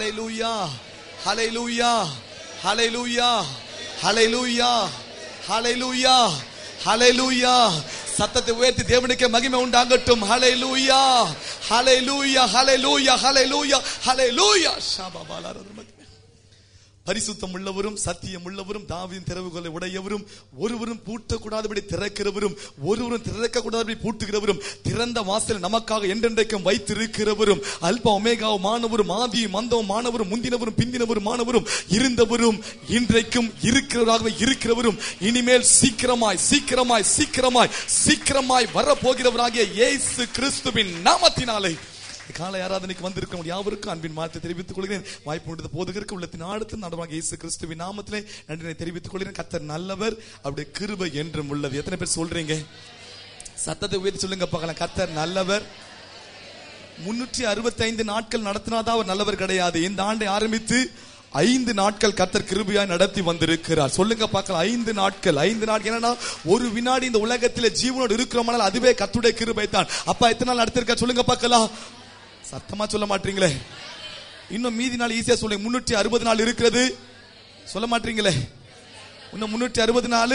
ஹல்லேலூயா, ஹல்லேலூயா, ஹல்லேலூயா, ஹல்லேலூயா, ஹல்லேலூயா, ஹல்லேலூயா. சத்தத்தை உயர்த்தி தேவனுக்கு மகிமை உண்டாகட்டும். ஹல்லேலூயா, ஹல்லேலூயா, ஹல்லேலூயா, ஹல்லேலூயா, ஹல்லேலூயா. பரிசுத்தம் உள்ளவரும் சத்தியம் உள்ளவரும் தாவீதின் திறவுகளை உடையவரும் ஒருவரும் பூட்டக்கூடாதபடி திறக்கிறவரும் ஒருவரும் திறக்கக்கூடாதபடி பூட்டுகிறவரும் திறந்த வாசல் நமக்காக என்றென்றைக்கும் வைத்திருக்கிறவரும் அல்பா ஒமேகாவும் மாணவரும் ஆதியும் அந்தமும் மாணவரும் முந்தினவரும் பிந்தினவரும் மாணவரும் இருந்தவரும் இன்றைக்கும் இருக்கிறவராகவே இருக்கிறவரும் இனிமேல் சீக்கிரமாய் சீக்கிரமாய் சீக்கிரமாய் சீக்கிரமாய் வரப்போகிறவராகிய இயேசு கிறிஸ்துவின் நாமத்தினாலே காலை ஆராதனைக்கு வந்திருக்க யாவருக்கும் அன்பின் வாழ்த்தை தெரிவித்துக் கொள்கிறேன். வாய்ப்பு உண்டது போதுகிறதுக்கு உள்ளத்தின் ஆழத்தில் நடவாக இயேசு கிறிஸ்துவின் நாமத்திலே நன்றினை தெரிவித்துக் கொள்கிறேன். கர்த்தர் நல்லவர், அவருடைய கிருபை என்றும் உள்ளது. எத்தனை பேர் சொல்றீங்க? சத்தத்தை உயர்த்தி சொல்லுங்க பார்க்கலாம். கர்த்தர் நல்லவர். 365 நாட்கள் நடத்தினாதான் அவர் நல்லவர் கிடையாது. இந்த ஆண்டை ஆரம்பித்து 5 நாட்கள் கர்த்தர் கிருபையாய் நடத்தி வந்திருக்கிறார். சொல்லுங்க பார்க்கலாம். 5 நாட்கள். 5 நாட்கள் என்னன்னா, ஒரு வினாடி இந்த உலகத்தில் ஜீவனோடு இருக்கிறோம்னால் அதுவே கர்த்தருடைய கிருபை தான். அப்பா எத்தனை நாள் நடத்திருக்கார் சொல்லுங்க பார்க்கலாம். சத்தமா சொல்ல மாட்டீங்களே. இன்னும் மீதி நாள் ஈஸியா சொல்லுங்க. 360 நாள் இருக்கிறது. சொல்ல மாட்டீங்களே. இன்னும் 360 நாள்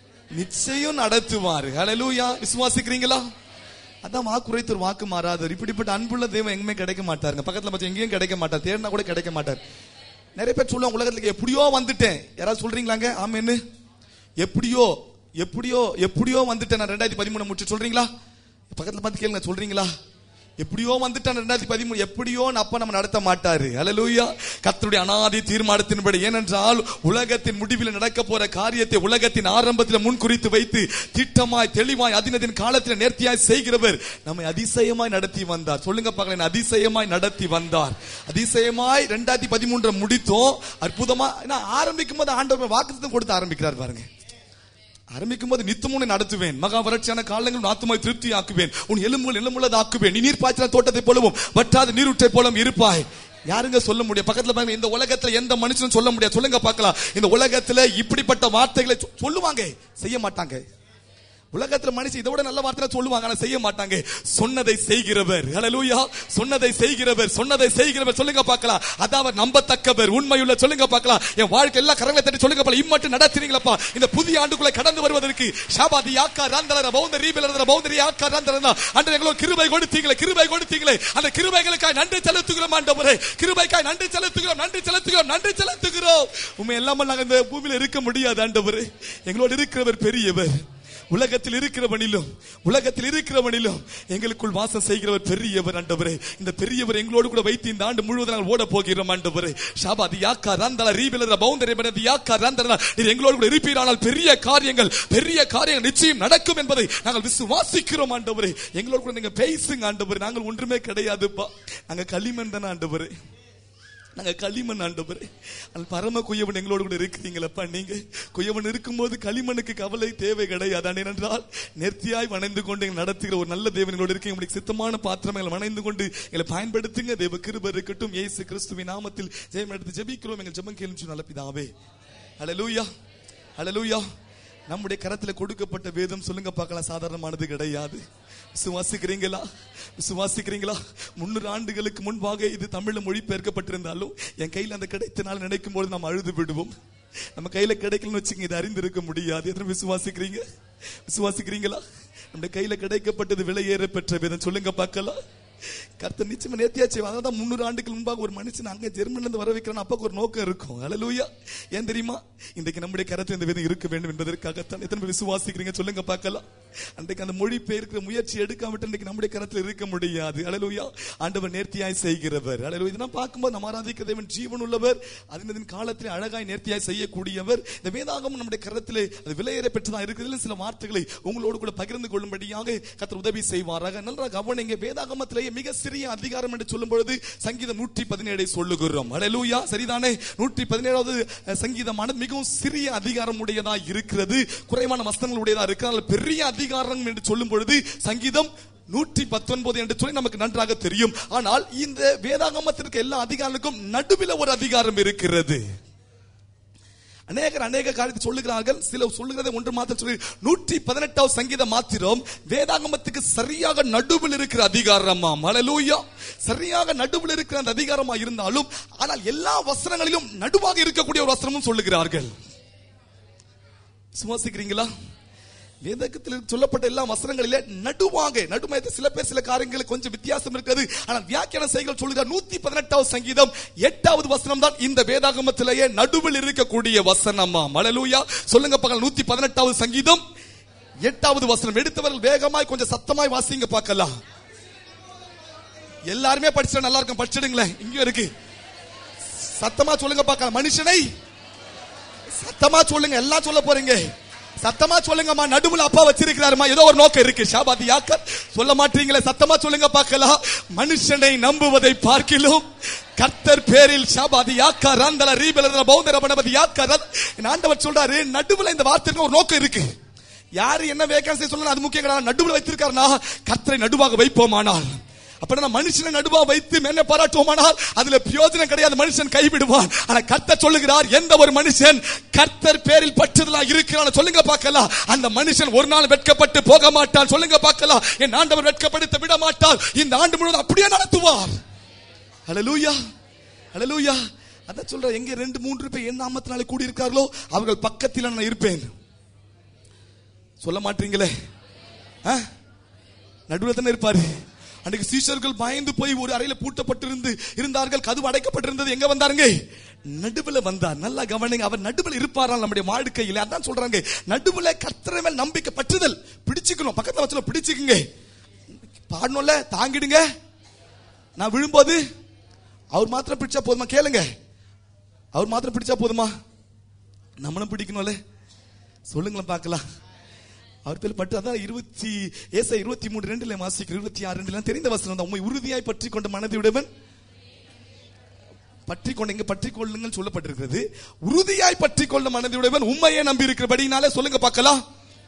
நிச்சயம் நடத்துவார். ஹல்லேலூயா. விசுவாசிக்கிறீங்களா? அதான் வாக்குரைத்து ஒரு வாக்கு மாறாதவர். இப்படிப்பட்ட அன்புள்ள தெய்வம் எங்குமே கிடைக்க மாட்டாருங்க. பக்கத்துல பச்சை எங்கேயும் கிடைக்க மாட்டார். தேடினா கூட கிடைக்க மாட்டார். நிறைய பேர் சொல்லுவாங்க உலகத்துக்கு எப்படியோ வந்துட்டேன். யாராவது சொல்றீங்களாங்க? ஆமென்னு. எப்படியோ எப்படியோ எப்படியோ வந்துட்டேன் நான் 2013 முடிச்சு சொல்றீங்களா? பக்கத்துல பார்த்து கேளுங்க. சொல்றீங்களா? எப்படியோ வந்துட்டான் 2013. எப்படியோ அப்ப நம்ம நடத்த மாட்டாரு. ஹல்லேலூயா. கர்த்தருடைய அநாதி தீர்மானத்தின்படி. ஏனென்றால் உலகத்தின் முடிவில் நடக்க போற காரியத்தை உலகத்தின் ஆரம்பத்தில் முன்குறித்து வைத்து திட்டமாய் தெளிவாய் அதினதின் காலத்தில் நேர்த்தியாய் செய்கிறவர் நம்மை அதிசயமாய் நடத்தி வந்தார். சொல்லுங்க பார்க்கலாம். அதிசயமாய் நடத்தி வந்தார். அதிசயமாய் 2013 முடித்தோம். அற்புதமா ஆரம்பிக்கும் போது ஆண்டவர் வாக்குத்தத்தம் கொடுத்து ஆரம்பிக்கிறார் பாருங்க. ஆரம்பிக்கும் போது நித்தமும் நடத்துவேன், மகா வறட்சியான காலங்கள் ஆத்துமாய் திருப்தி ஆக்குவேன், உன் எலும்புகள் எலும்புள்ளது ஆக்குவேன், நீ நீர் பாய்ச்சின தோட்டத்தை போலவும் வற்றாத நீரூற்றை போலவும் இருப்பாய். யாருங்க சொல்ல முடியும்? பக்கத்துல பாருங்க. இந்த உலகத்துல எந்த மனுஷனும் சொல்ல முடியாது. சொல்லுங்க பார்க்கலாம். இந்த உலகத்துல இப்படிப்பட்ட வார்த்தைகளை சொல்லுவாங்க, செய்ய மாட்டாங்க. உலகத்துல மனுஷன் இதோட நல்ல வார்த்தை சொல்லுவாங்க, ஆனா செய்ய மாட்டாங்க. சொன்னதை செய்கிறவர். ஹல்லேலூயா. சொன்னதை செய்கிறவர், சொன்னதை செய்கிறவர். சொல்லுங்க பார்க்கலாம். அதாவது நம்பத்தக்கவர், உண்மையுள்ள. சொல்லுங்க பார்க்கலாம். என் வாழ்க்கை எல்லாம் கரங்களை தட்டி சொல்லுங்க பார்க்கலாம். இம்மட்டு நடத்துறீங்களப்பா இந்த புதிய ஆண்டுக்குள்ள கடந்து வருவதற்கு. ஷாபாதி யாக்கா ரந்தலர பௌந்த ரீபலர பௌந்தரி யாக்கா ரந்தலர அன்று எங்களுக்கு கிருபை கொடுத்தீங்களே, கிருபை கொடுத்தீங்களே. அந்த கிருபைகளுக்காக நன்றி செலுத்துகிறோம் ஆண்டவரே. கிருபைக்காக நன்றி செலுத்துகிறோம், நன்றி செலுத்துகிறோம், நன்றி செலுத்துகிறோம். உண்மை எல்லாமே நாங்க இந்த பூமியில இருக்க முடியாது ஆண்டவரே. எங்களோடு இருக்கிறவர் பெரியவர். உலகத்தில் இருக்கிறவனிலும் எங்களுக்குள் வாசம் செய்கிறவர் பெரியவர் ஆண்டவரே. இந்த பெரியவர் எங்களோடு கூட வைத்து இந்த ஆண்டு முழுவதும் நாங்கள் ஓட போகிறோம் ஆண்டவரே. ஷாபாதி யாக்கா ரந்தல ரீபலர பௌந்தரி பனதி யாக்கா ரந்தல நீர் எங்களோடு கூட இருப்பீரானால் பெரிய காரியங்கள் நிச்சயம் நடக்கும் என்பதை நாங்கள் விசுவாசிக்கிறோம் ஆண்டவரே. எங்களோடு கூட நீங்க பேசுங்க ஆண்டவரே. நாங்கள் ஒன்றுமே கிடையாதுப்பா. நாங்க களிமண் தானே ஆண்டவரே. நாங்க களிமண் ஆண்டவரே. பரம குயவன் எங்களோடு கூட இருக்கிறீங்களப்பா. நீங்க குயவன் இருக்கும்போது களிமண்ணுக்கு கவலை தேவை கிடையாது. ஏனென்றால் நேர்த்தியாய் வணைந்து கொண்டு எங்களை நடத்துகிற ஒரு நல்ல தேவனோடு இருக்கீங்க. உங்களுக்கு சித்தமான பாத்திரம் எங்களை வணைந்து கொண்டு எங்களை பயன்படுத்துங்க. தேவ கிருபை இருக்கட்டும். இயேசு கிறிஸ்துவின் நாமத்தில் ஜெயம் எடுத்து ஜெபிக்கிறோம். எங்கள் ஜெபம் கேளும் நல்ல பிதாவே. ஹல்லேலூயா, ஹல்லேலூயா. நம்முடைய கரத்துல கொடுக்கப்பட்ட வேதம் சொல்லுங்க பார்க்கலாம் சாதாரணமானது கிடையாது. விசுவாசிக்கிறீங்களா? 300 ஆண்டுகளுக்கு முன்பாக இது தமிழ்ல மொழிபெயர்க்கப்பட்டிருந்தாலும் என் கையில் அந்த கிடைத்த நாள் நினைக்கும் போது நாம் அழுது விடுவோம். நம்ம கையில கிடைக்கலன்னு வச்சுங்க, இது அறிந்திருக்க முடியாது. எத்தனை விசுவாசிக்கிறீங்களா? நம்ம கையில கிடைக்கப்பட்டது விலையேற பெற்ற வேதம். சொல்லுங்க பார்க்கலாம். கர்த்தர் நிச்சயமா நேர்த்தியாச்சு. அதான் 300 ஆண்டுகள் முன்பாக ஒரு மனுஷன் அங்க ஜெர்மன்ல இருந்து வர வைக்கிறான். அப்பாக்கு ஒரு நோக்கம் இருக்கும். ஹல்லேலூயா. ஏன் தெரியுமா? இன்றைக்கு நம்முடைய கரத்தில் இந்த வேதம் இருக்க வேண்டும் என்பதற்காகத்தான். எத்தனை பேர் விசுவாசிக்கிறீங்க? சொல்லுங்க பார்க்கலாம். அன்றைக்கு அந்த மொழி பெயர்க்கிற முயற்சி எடுக்காமட்டு இன்றைக்கு நம்முடைய கரத்தில் இருக்க முடியாது. ஹல்லேலூயா. ஆண்டவர் நேர்த்தியாய் செய்கிறவர். ஹல்லேலூயா. இதெல்லாம் பார்க்கும்போது நம்ம ஆராதிக்கிற தேவன் ஜீவன் உள்ளவர், அதன் காலத்தில் அழகாய் நேர்த்தியாய் செய்யக்கூடியவர். இந்த வேதாகமம் நம்முடைய கரத்தில் அது விலையேற பெற்றதா இருக்கிறதுல சில வார்த்தைகளை உங்களோடு கூட பகிர்ந்து கொள்ளும்படியாக கர்த்தர் உதவி செய்வாராக. நல்லா கவனிங்க. வேதாகமத்திலே மிக சிறிய அதிகாரம் என்று சொல்லும் பொழுது சங்கீதம் 117 சொல்லுகிறோம். ஹல்லேலூயா. சரிதானே? 117வது சங்கீதமானது மிகவும் சிறிய அதிகாரம் உடையதா இருக்கிறது. குறைவான வசனங்கள் உடையதா இருக்கிறது. பெரிய அதிகாரம் என்று சொல்லும் பொழுது சங்கீதம் 119 என்று சொல்லி நமக்கு நன்றாக தெரியும். ஆனால் இந்த வேதாகமத்திற்கு எல்லா அதிகாரங்களுக்கும் நடுவில் ஒரு அதிகாரம் இருக்கிறது. அநேக காரியத்தை சொல்லுகிறார்கள். சில சொல்லுகிறதை ஒன்று மாத்திரம் சொல்லி 118வது சங்கீதம் மாத்திரம் வேதாகமத்துக்கு சரியாக நடுவில் இருக்கிற அதிகாரமா. ஹல்லேலூயா. சரியாக நடுவில் இருக்கிற அந்த அதிகாரமா இருந்தாலும் ஆனால் எல்லா வசனங்களிலும் நடுவாக இருக்கக்கூடிய ஒரு வசனமும் சொல்லுகிறார்கள். சுவாசிக்கிறீங்களா? வேதத்தில் சொல்லப்பட்ட எல்லா வசனங்களிலே நடுவாக நடுமையத்தை சில பேர் சில காரியங்களுக்கு கொஞ்சம் வித்தியாசம் இருக்கிறது. ஆனால் வியாக்கியான செய்திகள் சொல்லுகிறார் 118வது சங்கீதம் 8வது வசனம் தான் இந்த வேதாகமத்திலேயே நடுவில் இருக்கக்கூடிய வசனமா. ஹல்லேலூயா. சொல்லுங்க பார்க்கலாம். 118வது சங்கீதம் 8வது வசனம். எடுத்தவர்கள் வேகமாய் கொஞ்சம் சத்தமாய் வாசிங்க பார்க்கலாம். எல்லாருமே படிச்சா நல்லா இருக்கும். படிச்சிடுங்களேன். இங்க இருக்கு. சத்தமா சொல்லுங்க பார்க்கலாம். மனுஷனை சத்தமா சொல்லுங்க. எல்லாம் சொல்ல போறீங்க. சத்தமா சொல்லுங்கம்மா. நடுவுல அப்பா வச்சிருக்கிறாருமா. ஏதோ ஒரு நோக்கம் இருக்கு. ஷாபாதி யாக்கர் சொல்ல மாட்டீங்களே. சத்தமா சொல்லுங்க பார்க்கலாம். மனுஷனை நம்புவதை பார்க்கிலும் கர்த்தர் பேரில் ஷாபாதி யாக்கர் ரந்தல ரீபலத பௌந்தர பனபதி யாக்கர். ஆண்டவர் சொல்றாரு நடுவுல இந்த வார்த்தைக்கு ஒரு நோக்கம் இருக்கு. யாரு என்ன வேகன்சி சொல்லணும் அது முக்கியம் கிடையாது. நடுவுல வைத்திருக்காருனா கர்த்தரை நடுவாக வைப்போமானால் அப்படின்னா மனுஷனை நடுவா வைத்து மேன்மை பாராட்டுவோமானால் அதுல பிரயோஜனம் கிடையாது. மனுஷன் கைவிடுவான். ஆனா கர்த்தர் சொல்லுகிறார் எந்த ஒரு மனுஷன் கர்த்தர் பேரில் பற்றுதலா இருக்கிறான் சொல்லுங்க பார்க்கலாம். அந்த மனுஷன் ஒரு நாள் வெட்கப்பட்டு போக மாட்டான். சொல்லுங்க பார்க்கலாம். என் ஆண்டவர் வெட்கப்படுத்த விட மாட்டார். இந்த ஆண்டு முழுவதும் அப்படியே நடத்துவார். ஹல்லேலூயா. ஹல்லேலூயா. அத சொல்ற எங்க 2-3 பேர் என் நாமத்தினாலே கூடி இருக்கார்களோ அவர்கள் பக்கத்தில் நான் இருப்பேன். சொல்ல மாட்டீங்களே. நடுவுல தானே இருப்பாரு. அன்றைக்கு சீஷர்கள் பயந்து போய் ஒரு அறையில பூட்டப்பட்டு இருந்தார்கள். கதவு அடைக்கப்பட்டிருந்தது. எங்க வந்தாருங்க? நடுவுல வந்தார். நல்லா கவனிங்க. அவர் நடுவுல இருப்பாரால் நம்முடைய வாழ்க்கையில. அதான் சொல்றாங்க நடுவுல கர்த்தர் மேல் நம்பிக்கை பற்றுதல். பிடிச்சுக்கணும். பக்கத்துல வச்சு பிடிச்சுக்குங்க. பாடணும்ல தாங்கிடுங்க. நான் விழும்போது அவர் மாத்திரம் பிடிச்சா போதுமா? கேளுங்க. அவர் மாத்திரம் பிடிச்சா போதுமா? நம்மளும் பிடிக்கணும்ல. சொல்லுங்களேன் பார்க்கலாம். அவர் பேர் பட்டு அதான் 23:2 வாசிக்கிறோம். 26:2 தெரிந்த வசனம் தான். உம்மை உறுதியாய் பற்றி கொண்ட மனதையுடையவன் பற்றி கொண்ட இங்க பற்றி கொள்ளுங்கள் சொல்லப்பட்டிருக்கிறது. உறுதியாய் பற்றி கொண்ட மனதையுடையவன் உண்மையை நம்பி இருக்கிறபடினாலே சொல்லுங்க பார்க்கலாம்.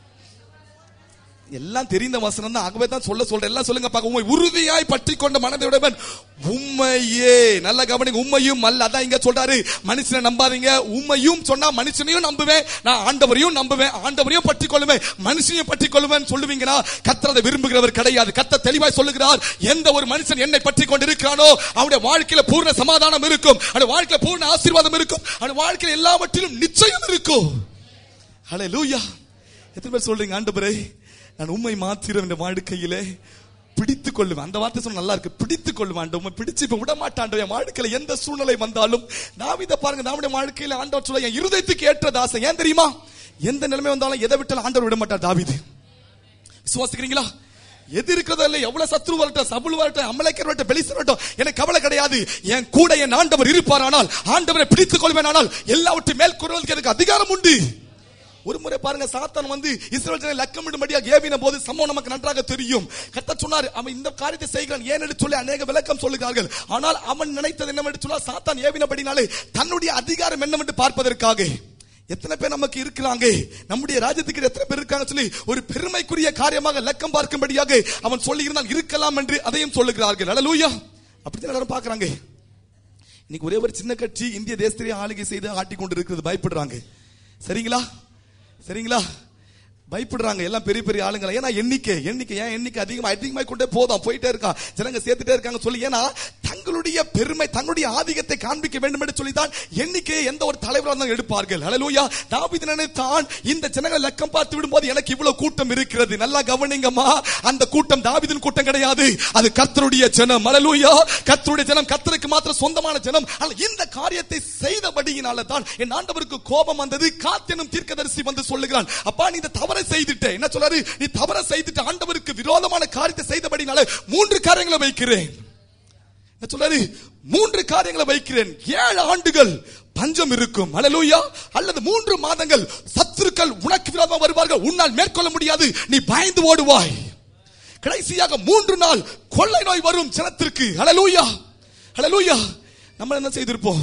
எல்லாம் தெரிந்த வசனம் தான். ஆகவே தான் சொல்றேன். எல்லாம் சொல்லுங்க பார்க்க. உண்மை உறுதியாய் பற்றி கொண்ட மனதையுடையவன் உண்மையே. நல்ல கவனிங்க. உண்மையும் அல்ல. அதான் இங்க சொல்றாரு மனுஷனை நம்பாதீங்க. உண்மையும் சொன்னா மனுஷனையும் நம்புவேன். நான் ஆண்டவரையும் நம்புவேன். ஆண்டவரையும் பற்றி கொள்ளுவேன். மனுஷனையும் பற்றி கொள்ளுவேன் சொல்லுவீங்கன்னா கர்த்தர் அதை விரும்புகிறவர் கிடையாது. கர்த்தர் தெளிவாய் சொல்லுகிறார் எந்த ஒரு மனுஷன் என்னை பற்றி கொண்டு இருக்கிறானோ அவனுடைய வாழ்க்கையில பூர்ண சமாதானம் இருக்கும். அவனுடைய வாழ்க்கையில பூர்ண ஆசீர்வாதம் இருக்கும். அவனுடைய வாழ்க்கையில எல்லாவற்றிலும் நிச்சயம் இருக்கும். ஹல்லேலூயா. எத்தனை பேர் சொல்றீங்க ஆண்டவரே நான் உண்மை மாத்திரம் இந்த வாழ்க்கையிலே பிடித்துக் கொள்ளுவேன். அந்த வார்த்தை சொன்ன நல்லா இருக்கு. பிடித்துக் கொள்ளுவேன். உண்மை பிடிச்சு இப்ப விட மாட்டான். என் வாழ்க்கையில எந்த சூழ்நிலை வந்தாலும் தாவீதை பாருங்க. நம்முடைய வாழ்க்கையில ஆண்டவர் சொல்ல என் இருதயத்துக்கு ஏற்ற தாசன். ஏன் தெரியுமா? எந்த நிலைமை வந்தாலும் எதை விட்டாலும் ஆண்டவர் விட மாட்டார் தாவீது. விசுவாசிக்கிறீங்களா? எது இருக்கிறதோ இல்லை. எவ்வளவு சத்ரு வரட்டும், சபுல் வரட்டும், அமலேக்கர் வரட்டும், பெலிஸ்தர் வரட்டும், எனக்கு கவலை கிடையாது. என் கூட என் ஆண்டவர் இருப்பாரானால் ஆண்டவரை பிடித்துக் கொள்வேன். ஆனால் எல்லாவற்றையும் மேல் கூறுவதற்கு எனக்கு அதிகாரம் உண்டு. ஒரு முறை பாருங்க சாத்தான் வந்து இஸ்ரவேல் ஜனங்களை லக்கமிடும்படியாக ஏவின போது சம்பவம் நமக்கு நன்றாக தெரியும். கர்த்தர் சொன்னார் அவன் இந்த காரியத்தை செய்கிறான் ஏன் என்று சொல்லி அநேக விளக்கம் சொல்லுகிறார்கள். ஆனால் அவன் நினைத்தது என்னவென்று சொன்னால் சாத்தான் ஏவினபடினாலே தன்னுடைய அதிகாரம் என்னவென்று பார்ப்பதற்காக. எத்தனை பேர் நமக்கு இருக்கிறாங்க? நம்முடைய ராஜ்யத்துக்கு எத்தனை பேர் இருக்காங்க சொல்லி ஒரு பெருமைக்குரிய காரியமாக லக்கம் பார்க்கும்படியாக அவன் சொல்லி இருந்தால் இருக்கலாம் என்று அதையும் சொல்லுகிறார்கள். ஹல்லேலூயா. அப்படித்தான் எல்லாரும் பார்க்கறாங்க. இன்னைக்கு ஒரே ஒரு சின்ன கட்சி இந்திய தேசத்திலே ஆளுகை செய்து ஆட்டிக் கொண்டு இருக்கிறது. பயப்படுறாங்க. சரிங்களா? சரிங்களா? பயப்படுறாங்க எல்லாம் பெரிய பெரிய ஆளுங்க. ஏன்னா எண்ணிக்கை ஏன் எண்ணிக்கை அதிகமாக கொண்டே போயிட்டே இருக்கா. ஜனங்க சேர்த்துட்டே இருக்காங்க சொல்லி. ஏன்னா தங்களுடைய பெருமை தன்னுடைய ஆதிக்கத்தை காண்பிக்க வேண்டும் என்று சொல்லிதான் எண்ணிக்கையை எந்த ஒரு தலைவராக எடுப்பார்கள். ஹல்லேலூயா. தாவீது நினைத்தான் இந்த ஜனங்களை லக்கம் பார்த்து விடும்போது எனக்கு இவ்வளவு கூட்டம் இருக்கிறது. நல்லா கவனிங்கம்மா. அந்த கூட்டம் தாவீதின் கூட்டம் கிடையாது. அது கர்த்தருடைய ஜனம். ஹல்லேலூயா. கர்த்தருடைய ஜனம் கர்த்தருக்கு மாத்திரம் சொந்தமான ஜனம். இந்த காரியத்தை செய்தபடியினால தான் என் ஆண்டவருக்கு கோபம் வந்தது. காத்தெனும் தீர்க்கதரிசி வந்து சொல்லுகிறான் அப்பா நீ இந்த தவறை செய்துட்டே. என்ன சொல்றாரு? நீ தவற செய்துட்டு ஆண்டவருக்கு விரோதமான காரியத்தை செய்தபடினால 3 காரியங்களை வைக்கிறேன். என்ன சொல்றாரு? 3 காரியங்களை வைக்கிறேன். 7 ஆண்டுகள் பஞ்சம் இருக்கும். ஹல்லேலூயா. அல்லது 3 மாதங்கள் சத்துருக்கள் உனக்கு விரோதமாக வருவார்கள். உன்னால் மேற்கொள்ள முடியாது. நீ பயந்து ஓடுவாய். கடைசியாக 3 நாள் கொள்ளை நோய் வரும் ஜனத்திற்கு. ஹல்லேலூயா. ஹல்லேலூயா. நம்ம என்ன செய்திருப்போம்?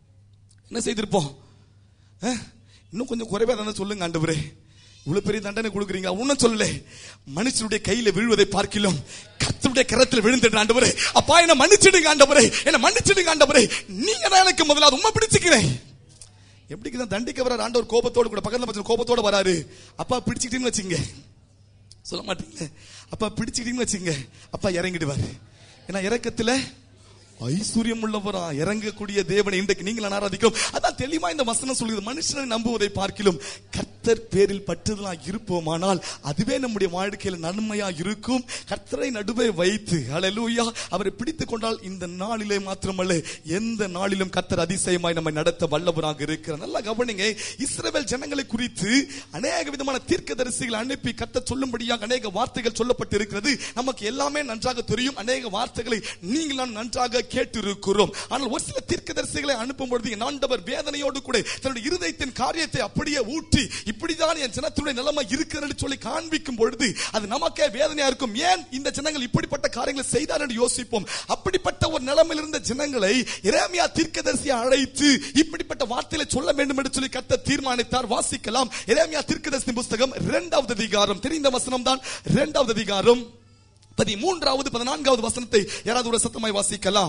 இன்னும் கொஞ்சம் குறைவா தானே சொல்லுங்க ஆண்டவரே. இவ்வளவு பெரிய தண்டனை கொடுக்குறீங்க. ஒன்னும் சொல்லல. மனுஷனுடைய கையில விழுவதை பார்க்கிலும் கர்த்தருடைய கரத்தில் விழுந்துட்டு ஆண்டவரே அப்பா என்ன மன்னிச்சிடுங்க ஆண்டவரே, என்ன மன்னிச்சிடுங்க ஆண்டவரே. நீங்க தான் எனக்கு முதலாவது உண்மை பிடிச்சுக்கிறேன். எப்படிதான் தண்டிக்க வர்றாரு ஆண்டவர் கோபத்தோடு கூட, பக்கத்துல கோபத்தோட வராரு. அப்பா பிடிச்சிக்கிட்டீங்கன்னு வச்சுங்க, சொல்ல மாட்டீங்களே, அப்பா பிடிச்சிக்கிட்டீங்கன்னு வச்சுங்க, அப்பா இறங்கிடுவாரு. ஏன்னா இறக்கத்துல ஐஸ்வர்யம் உள்ளவரா இறங்கக்கூடிய தேவனை இன்றைக்கு நீங்கள் ஆராதிக்கிறோம். அதான் தெளிவா இந்த வசனம் சொல்லுது, மனுஷனை நம்புவதை பார்க்கிலும் கர்த்தர் பேரில் பற்றுதலா இருப்போமானால் அதுவே நம்முடைய வாழ்க்கையில் நன்மையா இருக்கும். கர்த்தரை நடுவே வைத்து ஹல்லேலூயா அவரை பிடித்துக் கொண்டால் இந்த நாளிலே மாத்திரமல்ல எந்த நாளிலும் கர்த்தர் அதிசயமாய் நம்மை நடத்த வல்லவராக இருக்கிறார். நல்லா கவனிங்க, இஸ்ரவேல் ஜனங்களை குறித்து அநேக விதமான தீர்க்கதரிசிகள் அனுப்பி கர்த்தர் சொல்லும்படியாக அநேக வார்த்தைகள் சொல்லப்பட்டு இருக்கிறது. நமக்கு எல்லாமே நன்றாக தெரியும், அநேக வார்த்தைகளை நீங்கள் நன்றாக கேட்டிருக்கிறோம். ஆனால் ஒரு சில தீர்க்கதரிசிகளை அனுப்பும் பொழுது ஆண்டவர் வேதனையோடு கூட தன்னுடைய இருதயத்தின் காரியத்தை அப்படியே ஊற்றி இப்படிதான் என் ஜனத்துடைய நிலைமை இருக்கிறது சொல்லி காண்பிக்கும் பொழுது அது நமக்கே வேதனையா இருக்கும். ஏன் இந்த ஜனங்கள் இப்படிப்பட்ட காரியங்களை செய்தார் என்று யோசிப்போம். அப்படிப்பட்ட ஒரு நிலைமையில் இருந்த ஜனங்களை எரேமியா தீர்க்கதரிசியை அழைத்து இப்படிப்பட்ட வார்த்தைகளை சொல்ல வேண்டும் என்று சொல்லி கர்த்தர் தீர்மானித்தார். வாசிக்கலாம், எரேமியா தீர்க்கதரிசி புத்தகம் 2வது அதிகாரம், தெரிந்த வசனம் தான் 2வது அதிகாரம் 13வது 14வது வசனத்தை யாராவது ஒரு சத்தமாய் வாசிக்கலாம்.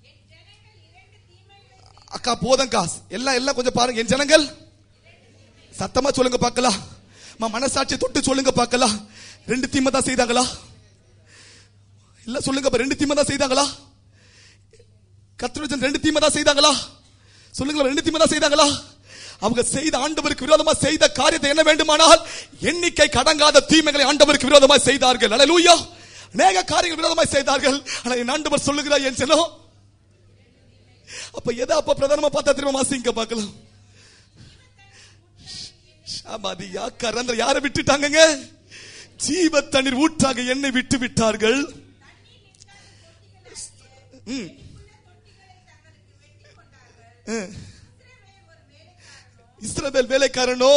அக்கா போதங்கா, எல்லாம் கொஞ்சம் பாருங்க. என் ஜனங்கள் சத்தமா சொல்லுங்க பார்க்கலாம், மனசாட்சி தொட்டு சொல்லுங்க பார்க்கலாம். 2 தீமை தான் செய்தாங்களா? இல்ல சொல்லுங்க, 2 தீமை தான் செய்தாங்களா? கர்த்தருடைய 2 தீமை தான் செய்தாங்களா? சொல்லுங்க, 2 தீமை தான் செய்தாங்களா? அவங்க செய்த ஆண்டவருக்கு விரோதமா செய்த காரியத்தை என்ன வேண்டுமானால் எண்ணிக்கை கடங்காத தீமைகளை ஆண்டவருக்கு விரோதமா செய்தார்கள். ஹல்லேலூயா, அநேக காரியங்கள் விரோதமாய் செய்தார்கள். ஆனா என் ஆண்டவர் சொல்லுகிறார், என் ஜனம் அப்ப எதை அப்ப பிரதானமா பார்த்தா திரும்ப வாசிங்க பார்க்கலாம். ஷாபாதியா கரந்த யாரை விட்டுட்டாங்க? ஜீவ தண்ணீர் ஊற்றாக என்னை விட்டு விட்டார்கள். இஸ்ரவேல் வேலைக்காரனோ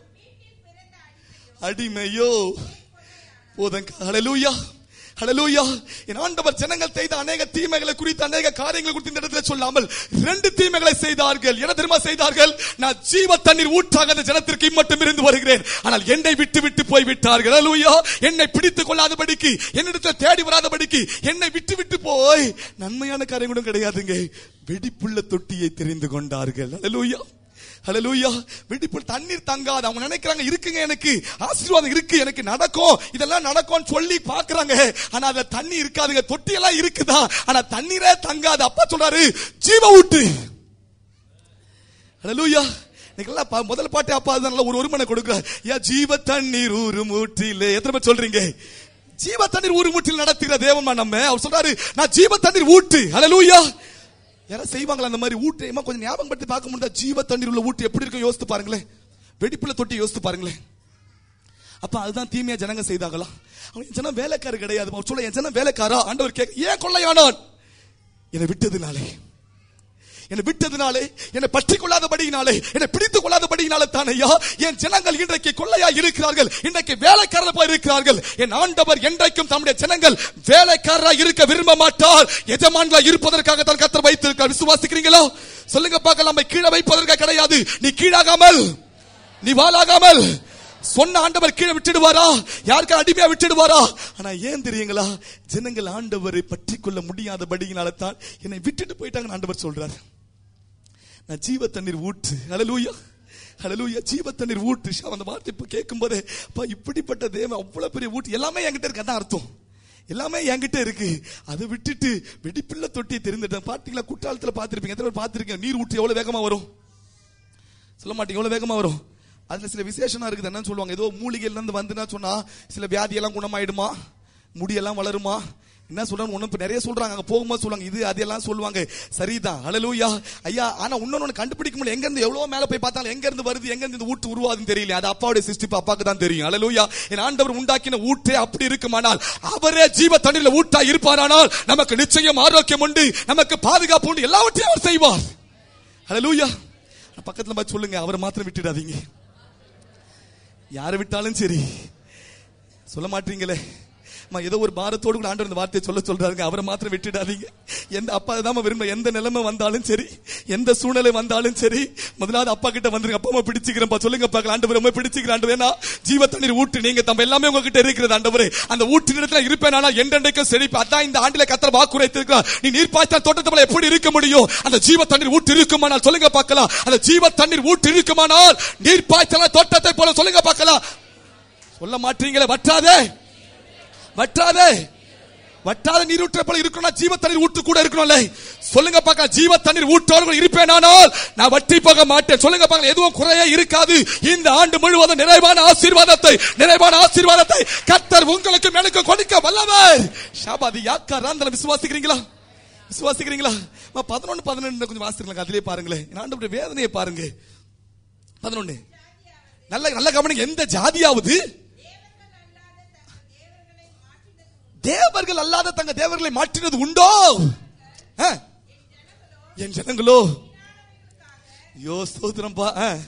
அடிமையோ போதங்க. ஹல்லேலூயா, ஹல்லேலூயா. என் ஆண்டவர் ஜனங்கள் செய்த அநேக தீமைகளை குறித்து அநேக காரியங்களை குறித்து இந்த இடத்துல சொல்லாமல் 2 தீமைகளை செய்தார்கள். என்ன தெரியுமா செய்தார்கள்? நான் ஜீவ தண்ணீர் ஊற்றாக அந்த ஜனத்திற்கு இம்மட்டும் இருந்து வருகிறேன், ஆனால் என்னை விட்டு விட்டு போய் விட்டார்கள். ஹல்லேலூயா, என்னை பிடித்துக் கொள்ளாதபடிக்கு, என்னிடத்தில் தேடி வராதபடிக்கு என்னை விட்டு விட்டு போய் நன்மையான காரியங்களும் கிடையாதுங்க, வெடிப்புள்ள தொட்டியை தெரிந்து கொண்டார்கள். ஹல்லேலூயா, ஹல்லேலூயா. வெடிப்புள்ள தண்ணீர் தங்காது. அவங்க நினைக்கிறாங்க இருக்குங்க, எனக்கு ஆசீர்வாதம் இருக்கு, எனக்கு நடக்கும், இதெல்லாம் நடக்கும் சொல்லி பாக்குறாங்க. ஆனா அதுல தண்ணி இருக்காதுங்க. தொட்டி எல்லாம் இருக்குதா, ஆனா தண்ணீரே தங்காது. அப்பா சொல்றாரு, ஜீவ ஊட்டு. ஹல்லேலூயா. இன்னைக்கு முதல் பாட்டு அப்பா அதனால ஒரு ஒருமனை கொடுக்கிறார். யா ஜீவ தண்ணீர் ஊரு மூட்டிலே. எத்தனை பேர் சொல்றீங்க? ஜீவ தண்ணீர் ஊரு மூட்டில் நடத்துகிற தேவன் நம்ம. அவர் சொல்றாரு, நான் ஜீவ தண்ணீர் ஊட்டு. ஹல்லேலூயா. யாரா செய்வாங்களா அந்த மாதிரி ஊட்டு? கொஞ்சம் ஞாபகம் படுத்தி பார்க்க முடியாது. ஜீவ தண்ணீர் உள்ள ஊட்டு எப்படி இருக்கும் யோசித்து பாருங்களேன். வெடிப்புல தொட்டி யோசித்து பாருங்களேன். அப்ப அதுதான் தீமையா ஜனங்க செய்தாங்களா? அவன் ஜனம் வேலைக்காரர் கிடையாது. அவர் சொல்ல, என் ஜனம் வேலைக்காரா? ஆண்டவர் கேட்க, ஏன் கொள்ளையானான்? என்னை விட்டதுனாலே, என்னை விட்டதுனாலே, என்னை பற்றி கொள்ளாதபடியினாலே, என்னை பிடித்துக் கொள்ளாதபடியினாலே தானையா என் ஜனங்கள் இன்றைக்கு கொள்ளையா இருக்கிறார்கள், இன்றைக்கு வேலைக்காரர்களாக இருக்கிறார்கள். என் ஆண்டவர் என்றைக்கும் தம்முடைய ஜனங்கள் வேலைக்காரராக இருக்க விரும்ப மாட்டார், எஜமான்களா இருப்பதற்காக தான் கர்த்தர் வைத்திருக்கிறார். விசுவாசிக்கிறீங்களா? சொல்லுங்க பார்க்கலாம். நம்மை கீழே வைப்பதற்காக கிடையாது. நீ கீழாகாமல், நீ வாளாகாமல் சொன்ன ஆண்டவர் கீழே விட்டுடுவாரா? யாருக்கா அடிமையா விட்டுடுவாரா? ஆனா ஏன் தெரியுங்களா? ஜனங்கள் ஆண்டவரை பற்றி கொள்ள முடியாதபடியினால தான் என்னை விட்டுட்டு போயிட்டாங்க. ஆண்டவர் சொல்றாரு, நான் ஜீவ தண்ணீர் ஊற்று. ஹல்லேலூயா, ஹல்லேலூயா. ஜீவ தண்ணீர் ஊற்று. அந்த வார்த்தை இப்ப கேட்கும் போதே, இப்படிப்பட்ட தேவன் அவ்வளவு பெரிய ஊற்று, எல்லாமே என்கிட்ட இருக்கு. அதான் அர்த்தம், எல்லாமே என்கிட்ட இருக்கு. அதை விட்டுட்டு வெடிப்புள்ள தொட்டியை தெரிந்துட்டேன். பாத்தீங்களா, குற்றாலத்துல பாத்திருப்பீங்க, எத்தனை பேர் பாத்திருக்கீங்க? நீர் ஊற்று எவ்வளவு வேகமா வரும்? சொல்ல மாட்டீங்க, எவ்வளவு வேகமா வரும்? அதுல சில விசேஷமா இருக்குது. என்னன்னு சொல்லுவாங்க, ஏதோ மூலிகையில இருந்து வந்துன்னா சொன்னா சில வியாதியெல்லாம் குணமாயிடுமா, முடியெல்லாம் வளருமா, என்ன சொல்றாங்க ஒண்ணு நிறைய சொல்றாங்க. அங்க போகும்போது சொல்லுவாங்க இது அதெல்லாம் சொல்லுவாங்க. சரிதான், ஹல்லேலூயா ஐயா. ஆனா இன்னொன்னு கண்டுபிடிக்க முடியல. எங்க இருந்து எவ்வளவு மேல போய் பார்த்தாலும் எங்க இருந்து வருது, எங்க இருந்து இந்த ஊட்டு உருவாதுன்னு தெரியல. அது அப்பாவுடைய சிருஷ்டிப்பு, அப்பாக்கு தான் தெரியும். ஹல்லேலூயா. என் ஆண்டவர் உண்டாக்கின ஊட்டே அப்படி இருக்குமானால், அவரே ஜீவ தண்ணீர்ல ஊட்டா இருப்பாரானால் நமக்கு நிச்சயம் ஆரோக்கியம் உண்டு, நமக்கு பாதுகாப்பு உண்டு, எல்லாவற்றையும் அவர் செய்வார். ஹல்லேலூயா. பக்கத்துல பார்த்து சொல்லுங்க, அவரை மாத்திரம் விட்டுடாதீங்க. யாரை விட்டாலும் சரி. சொல்ல மாட்டீங்களே, ஏதோ ஒரு பாரத்தோடு கூட ஆண்டவர் இந்த வார்த்தையை சொல்றாருங்க. அவரை மாத்திரம் விட்டுடாதீங்க. எந்த அப்பா தான் விரும்ப, எந்த நிலைமை வந்தாலும் சரி, எந்த சூழ்நிலை வந்தாலும் சரி, முதலாவது அப்பா கிட்ட வந்துருங்க. அப்பா பிடிச்சிக்கிறப்பா சொல்லுங்க பார்க்கலாம். ஆண்டவர் ரொம்ப பிடிச்சிக்கிறேன் ஆண்டவரே, ஜீவ தண்ணீர் ஊற்று, நீங்க தம்ப எல்லாமே உங்ககிட்ட இருக்கிறது ஆண்டவரே, அந்த ஊற்றின் இடத்துல இருப்பேன், ஆனால் என்றென்றைக்கும் செழிப்பு. அதான் இந்த ஆண்டில கர்த்தர் வாக்குரைத்திருக்கிறார். நீ நீர்ப்பாய்ச்சல் தோட்டத்துல எப்படி இருக்க முடியும்? அந்த ஜீவ தண்ணீர் ஊற்று இருக்குமானால் சொல்லுங்க பார்க்கலாம். அந்த ஜீவ தண்ணீர் ஊற்று இருக்குமானால் நீர்ப்பாய்ச்சல் தோட்டத்தை போல சொல்லுங்க பார்க்கலாம். சொல்ல மாட்டீங்களே, வற்றாதே வற்றாதே வற்றாத நீரூற்றை போல இருக்கணும். ஜீவ தண்ணீர் ஊற்று கூட இருக்கணும்ல. சொல்லுங்க பார்க்க, ஜீவ தண்ணீர் ஊற்றோடு இருப்பேனானால் நான் வற்றி போக மாட்டேன். சொல்லுங்க பார்க்க, எதுவும் குறையே இருக்காது. இந்த ஆண்டு முழுவதும் நிறைவான ஆசீர்வாதத்தை கர்த்தர் உங்களுக்கு எனக்கு கொடுக்க வல்லவர். ஷாபாதி யாக்கா ராந்தல விசுவாசிக்கிறீங்களா? 11:12 கொஞ்சம் வாசிக்கலாம். அதிலே பாருங்களேன், ஆண்டவருடைய வேதனையை பாருங்க. 11 நல்ல கவனிங்க. எந்த ஜாதியாவது தேவர்கள் அல்லாத தங்க தேவர்களை மாற்றினது உண்டோ? என் ஜனங்களோ ஸ்தோத்திரம்பா.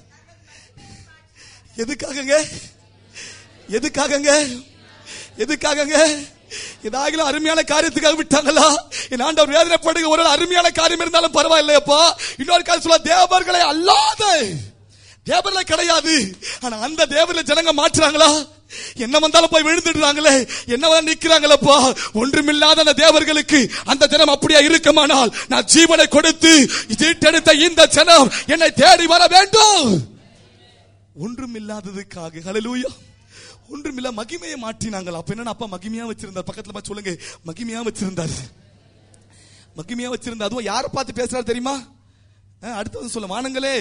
எதுக்காகங்க ஏதாகிலும் அருமையான காரியத்துக்காக விட்டாங்களா? என் ஆண்டவர் வேதனைப்படுங்க. ஒரு அருமையான காரியம் இருந்தாலும் பரவாயில்லையப்பா. இன்னொரு காரியம் சொல்ல, தேவர்களை அல்லாத தேவர்களை கிடையாது, ஆனா அந்த தேவர்களை ஜனங்க மாற்றுறாங்களா? என்ன வந்தாலும் போய் விழுந்துடுறாங்களே, என்ன நிக்கிறாங்களப்பா. ஒன்றுமில்லாத அந்த தேவர்களுக்கு அந்த ஜனம் அப்படியே இருக்குமானால் நான் ஜீவனை கொடுத்து தீட்டெடுத்த இந்த ஜனம் என்னை தேடி வர வேண்டும். ஒன்றுமில்லாததுக்காக ஹல்லேலூயா, ஒன்றுமில்ல மகிமையை மாற்றினாங்களா? அப்ப என்ன அப்பா மகிமையா வச்சிருந்தார்? பக்கத்துல சொல்லுங்க, மகிமையா வச்சிருந்தார். அதுவும் யாரை பார்த்து பேசுறாரு தெரியுமா? அடுத்து சொல்ல, வானங்களே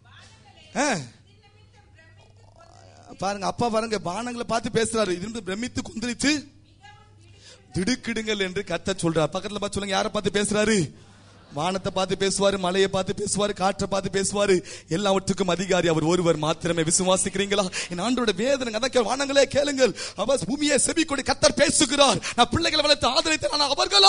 பாருங்க, அப்பா பாருங்க, வானங்களை பார்த்து பேசுறாரு. இது பிரமித்து கொந்தளித்து திடுக்கிடுங்கள் என்று கர்த்தர் சொல்றார். பக்கத்துல பார்த்து சொல்லுங்க, யாரை பார்த்து பேசுறாரு? வானத்தை பார்த்து பேசுவாரு, மலையை பார்த்து பேசுவாரு, காற்றை பார்த்து பேசுவாரு. எல்லாவற்றுக்கும் அதிகாரி அவர் ஒருவர் மாத்திரமே. விசுவாசிக்கிறீங்களா? என் ஆண்டோட வேதனை அதான். வானங்களே கேளுங்கள், அவர் பூமியை செவி கொடி கர்த்தர் பேசுகிறார். நான் பிள்ளைகளை வளர்த்து ஆதரித்தேன், அவர்களோ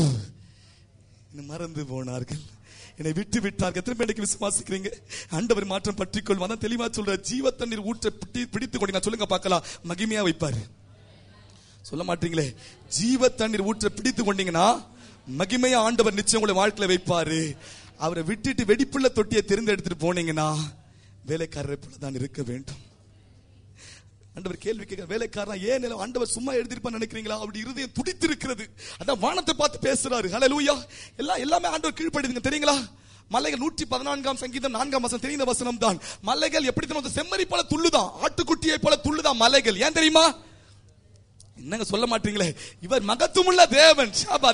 மறந்து போனார்கள், என்னை விட்டு விட்டார்கள். எத்தனை பேருக்கு விசுவாசிக்கிறீங்க? ஆண்டவர் மாற்றம் பற்றிக்கொள்வான். தான் தெளிவா சொல்ற, ஜீவ தண்ணீர் ஊற்ற பிடித்துக் கொண்டீங்க. சொல்லுங்க பார்க்கலாம், மகிமையா வைப்பாரு. சொல்ல மாட்டீங்களே, ஜீவ தண்ணீர் ஊற்ற பிடித்து கொண்டீங்கன்னா மகிமையா ஆண்டவர் நிச்சயம் உங்களை வாழ்க்கையில வைப்பாரு. அவரை விட்டுட்டு வெடிப்புள்ள தொட்டியை தேர்ந்தெடுத்துட்டு போனீங்கன்னா வேலைக்காரரை போல தான் இருக்க வேண்டும். ஆண்டவர் கேள்வி கேட்க, வேலைக்காரன் ஏன் ஆண்டவர் சும்மா எழுதிருப்பான்னு நினைக்கிறீங்களா? அப்படி இருதயம் துடித்து இருக்கிறது. அதான் வானத்தை பார்த்து பேசுறாரு. ஹல்லேலூயா. எல்லாமே ஆண்டவர் கீழ்ப்படுதுங்க. தெரியுங்களா? மலைகள் 114 சங்கீதம் 4 தெரிந்த வசனம் தான். மலைகள் எப்படி தெரியும்? செம்மறி போல துள்ளுதான், ஆட்டுக்குட்டியை போல துள்ளுதான் மலைகள். ஏன் தெரியுமா? என்னங்க சொல்ல மாட்டீங்களே, இவர் மகத்துவமுள்ள தேவன்.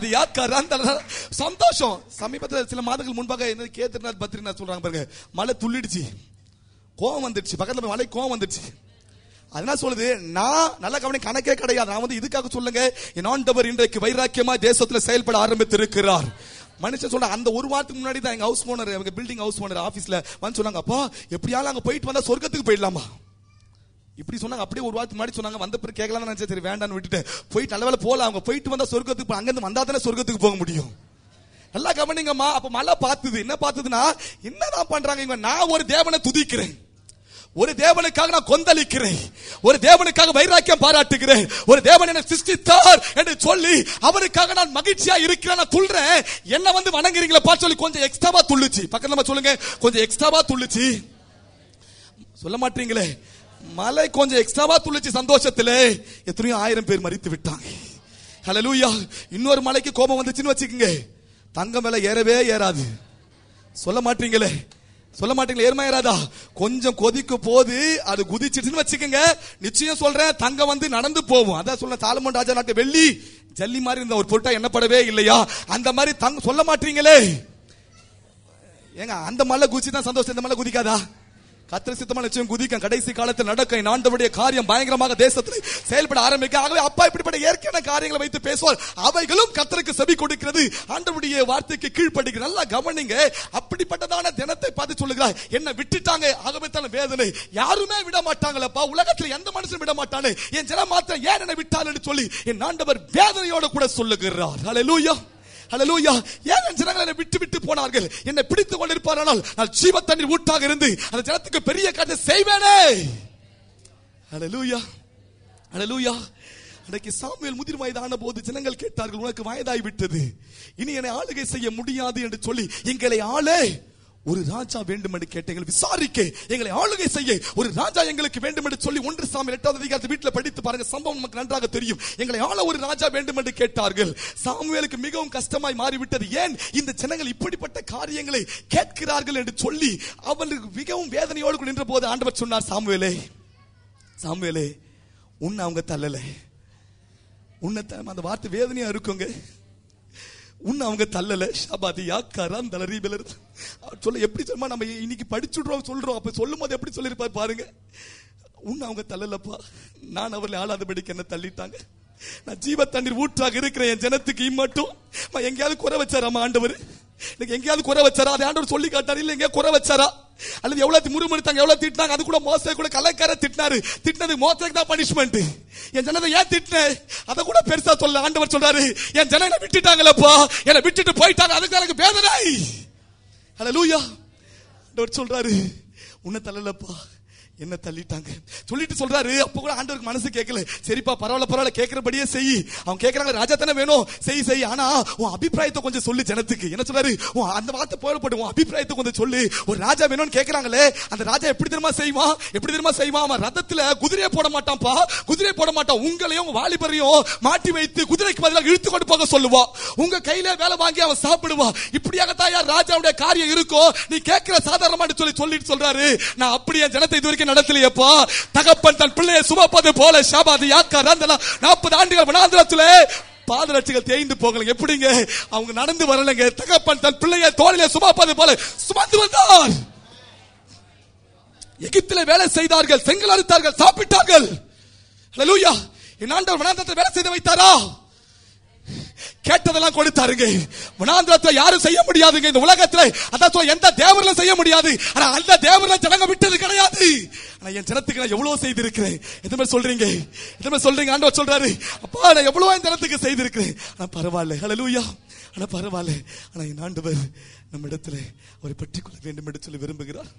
சந்தோஷம். சமீபத்தில் சில மாதங்கள் முன்பாக என்ன கேத்ரிநாத் பத்ரிநாத் சொல்றாங்க பாருங்க, மலை துள்ளிடுச்சு, கோவம் வந்துடுச்சு, பக்கத்துல மலை கோவம் வந்துடுச்சு. அதனால சொல்லுது, நான் நல்ல கவனி கணக்கே கிடையாது. நான் இதுக்காக சொல்லுங்க, என் ஆண்டவர் இன்றைக்கு வைராக்கியமா தேசத்துல செயல்பட ஆரம்பித்து இருக்கிறார். மனுஷன் சொல்ற அந்த ஒரு வாரத்துக்கு முன்னாடி தான் எங்க ஹவுஸ் ஓனர், எங்க பில்டிங் ஹவுஸ் ஓனர் ஆபீஸ்ல வந்து சொன்னாங்க, அப்பா எப்படியாலும் அங்க போயிட்டு வந்தா சொர்க்கத்துக்கு போயிடலாமா? இப்படி சொன்னாங்க. அப்படியே ஒரு வாரத்துக்கு முன்னாடி சொன்னாங்க. வந்த பிறகு கேட்கலாம் நினைச்சேன், சரி வேண்டான்னு விட்டுட்டு போயிட்டு நல்ல வேலை போல. அவங்க போயிட்டு வந்தா சொர்க்கத்துக்கு, அங்கிருந்து வந்தா தானே சொர்க்கத்துக்கு போக முடியும். நல்லா கவனிங்கம்மா. அப்ப மழை பார்த்தது என்ன பார்த்ததுன்னா, என்னதான் பண்றாங்க இவங்க? நான் ஒரு தேவனை துதிக்கிறேன், ஒரு தேவனுக்காக நான் கொந்தளிக்கிறேன், ஒரு தேவனுக்காக வைராக்கியம் பாராட்டுகிறேன், ஒரு தேவன் என்னை சிருஷ்டித்தார் என்று சொல்லி அவருக்காக நான் மகிழ்ச்சியா இருக்கிறேன், நான் துள்றேன். என்ன வந்து வணங்குறீங்களா பார்த்து சொல்லி கொஞ்சம் எக்ஸ்ட்ராவா துள்ளுச்சு. பக்கத்துல சொல்லுங்க, கொஞ்சம் எக்ஸ்ட்ராவா துள்ளுச்சு. சொல்ல மாட்டீங்களே, மலை கொஞ்சம் எக்ஸ்ட்ராவா துள்ளுச்சு. சந்தோஷத்திலே எத்தனையோ 1000 பேர் மரித்து விட்டாங்க. ஹல்லேலூயா. இன்னொரு மலைக்கு கோபம் வந்துச்சுன்னு வச்சுக்கோங்க, தங்கம் விலை ஏறவே ஏறாது. சொல்ல மாட்டீங்களே, ஏறுமா ஏறாதா? கொஞ்சம் கொதிக்கு போது அது குதிச்சிடுச்சுன்னு வச்சுக்கோங்க, நிச்சயம் சொல்றேன் தங்கம் வந்து நடந்து போகும். அதான் சொல்ல, சாலமோன் ராஜா நாட்டு வெள்ளி ஜல்லி மாதிரி இருந்த ஒரு பொருட்டா எண்ணப்படவே இல்லையா? அந்த மாதிரி தங்கம். சொல்ல மாட்டீங்களே ஏங்க, அந்த மலை குதிச்சு தான் சந்தோஷம், இந்த மலை குதிக்காதா? கர்த்தர் சித்தமான நிச்சயம் குதிக்கும். கடைசி காலத்தில் நடக்க ஆண்டவருடைய காரியம் பயங்கரமாக தேசத்தில் செயல்பட ஆரம்பிக்க. ஆகவே அப்பா இப்படிப்பட்ட இயற்கையான காரியங்களை வைத்து பேசுவார், அவைகளும் கர்த்தருக்கு செவி கொடுக்கிறது, ஆண்டவருடைய வார்த்தைக்கு கீழ்ப்படுகிறது. நல்லா கவனிங்க. அப்படிப்பட்டதான தினத்தை பார்த்து சொல்லுகிறார், என்ன விட்டுட்டாங்க, ஆகவே தான் வேதனை. யாருமே விட மாட்டாங்களப்பா, உலகத்தில் எந்த மனுஷனும் விட மாட்டானே, என் ஜனம் மாத்திரம் ஏன் என்னை விட்டான்னு சொல்லி என் ஆண்டவர் வேதனையோட கூட சொல்லுகிறார். ஹல்லேலூயா, ஹல்லேலூயா. ஏன் ஜனங்கள் என்னை விட்டு விட்டு போனார்கள்? என்னை பிடித்துக் கொண்டிருப்பார்கள், நான் ஜீவ தண்ணீர் ஊட்டாக இருந்து அந்த ஜனத்துக்கு பெரிய காரியத்தை செய்வேனே. ஹல்லேலூயா, ஹல்லேலூயா, அன்றைக்கு சாமுவேல் முதிர் வயதான போது ஜனங்கள் கேட்டார்கள், உனக்கு வயதாகி விட்டது, இனி என்னை ஆளுகை செய்ய முடியாது என்று சொல்லி எங்களை ஆளே ஒரு ராஜா வேண்டும் என்று கேட்டீர்கள், விசாரிக்க எங்களை ஆளுகை செய்ய ஒரு ராஜா எங்களுக்கு வேண்டும் என்று சொல்லி 1 சாமுவேல் 8வது அதிகாரத்தை வீட்டில் படித்து பாருங்க, சம்பவம் நமக்கு நன்றாக தெரியும். எங்களை ஆள ஒரு ராஜா வேண்டும் என்று கேட்டார்கள். சாமுவேலுக்கு மிகவும் கஷ்டமாய் மாறிவிட்டது. ஏன் இந்த ஜனங்கள் இப்படிப்பட்ட காரியங்களை கேட்கிறார்கள் என்று சொல்லி அவர்களுக்கு மிகவும் வேதனையோடு நின்ற போது ஆண்டவர் சொன்னார், சாமுவேலே சாமுவேலே உன்னை அவங்க தள்ளல, உன்னை அந்த வார்த்தை வேதனையா இருக்குங்க, உன்னை அவங்க தள்ளல. ஷபாதியா கரான் தலரிபலர் சொல்ல எப்படி சொல்லுமா, நம்ம இன்னைக்கு படிச்சுடுறோம் சொல்றோம், அப்ப சொல்லும் போது எப்படி சொல்லிருப்பாரு பாருங்க. உன்னை அவங்க தள்ளலப்பா, நான் அவர்களை ஆளாதபடிக்கு என்ன தள்ளிட்டாங்க. நான் ஜீவ தண்ணீர் ஊற்றாக இருக்கிறேன் என் ஜனத்துக்கு இம்மட்டும். எங்கேயாவது குறை வச்சாராமா ஆண்டவர்? எங்கேயாவது குறை வச்சாரா? அதை ஆண்டவர் சொல்லி காட்டாரு இல்ல எங்கேயா குறை வச்சாரா? அல்லது எவ்வளவு முறுமுறுத்தாங்க, எவ்வளவு திட்டினாங்க? அது கூட மோசே கூட கலக்கார திட்டினாரு. திட்டினது மோசேக்கு தான் பனிஷ்மெண்ட். என் ஜனத்தை ஏன் திட்டின அதை கூட பெருசா சொல்ல ஆண்டவர் சொல்றாரு, என் ஜனங்களை விட்டுட்டாங்களப்பா, என்னை விட்டுட்டு போயிட்டாங்க, அதுக்கு எனக்கு வேதனை. ஹல்லேலூயா. ஆண்டவர் சொல்றாரு, உன்னை தள்ளலப்பா, என்ன தள்ளிட்டாங்க சொல்லிட்டு சொல்றாரு. அப்ப கூட ஆண்டவருக்கு மனசு கேட்கல. சரிப்பா பரவாயில்ல கேட்கிறபடியே செய். அவங்க கேட்கறாங்க, ராஜா தானே வேணும், செய். ஆனா உன் அபிப்பிராயத்தை கொஞ்சம் சொல்லு ஜனத்துக்கு. என்ன சொல்றாரு, அந்த வார்த்தை போடப்பட்டு உன் அபிப்பிராயத்தை கொஞ்சம் சொல்லு. ஒரு ராஜா வேணும்னு கேட்கறாங்களே, அந்த ராஜா எப்படி தெரியுமா செய்வான்? அவன் ரதத்துல குதிரையை போட மாட்டான்ப்பா, குதிரை போட மாட்டான். உங்களையும் வாலிபரையும் மாட்டி வைத்து குதிரைக்கு பதிலாக இழுத்து கொண்டு போக சொல்லுவா. உங்க கையில வேலை வாங்கி அவன் சாப்பிடுவா. இப்படியாகத்தான் யார் ராஜாவுடைய காரியம் இருக்கும். நீ கேட்கிற சாதாரணமான சொல்லிட்டு சொல்றாரு, நான் அப்படியே ஜனத்தை இது வரைக்கும் நடத்தலையப்பா. தகப்பன் தன் பிள்ளையை சுமப்பது போல ஷபாதியா கரான் 40 ஆண்டுகள் வனாந்திரத்திலே பாதரட்சிகள் தேய்ந்து போகல. எப்படிங்க? அவங்க நடந்து வரலங்க. தகப்பன் தன் பிள்ளையை தோளிலே சுமப்பது போல சுமந்து வந்தார். எகிப்திலே வேலை செய்தார்கள், செங்கல் அறுத்தார்கள், சாப்பிட்டார்கள். ஹல்லேலூயா. என் ஆண்டவர் வனாந்திரத்தில் வேலை செய்து வைத்தாரா? கேட்டதெல்லாம் கொடுத்தாருங்க. வனாந்திரத்தை யாரும் செய்ய முடியாதுங்க இந்த உலகத்துல. அதான் சொல்ல, எந்த தேவர்களும் செய்ய முடியாது. ஆனா அந்த தேவர்களை ஜனங்க விட்டது கிடையாது. ஆனா என் ஜனத்துக்கு நான் எவ்வளவு செய்திருக்கிறேன். எதுவுமே சொல்றீங்க ஆண்டவர் சொல்றாரு, அப்பா நான் எவ்வளவு என் ஜனத்துக்கு செய்திருக்கிறேன். ஆனா பரவாயில்ல. ஹல்லேலூயா. ஆனா பரவாயில்ல. ஆனா என் ஆண்டவர் நம்ம இடத்துல அவரை பற்றிக் கொள்ள வேண்டும் என்று சொல்லி விரும்புகிறார்.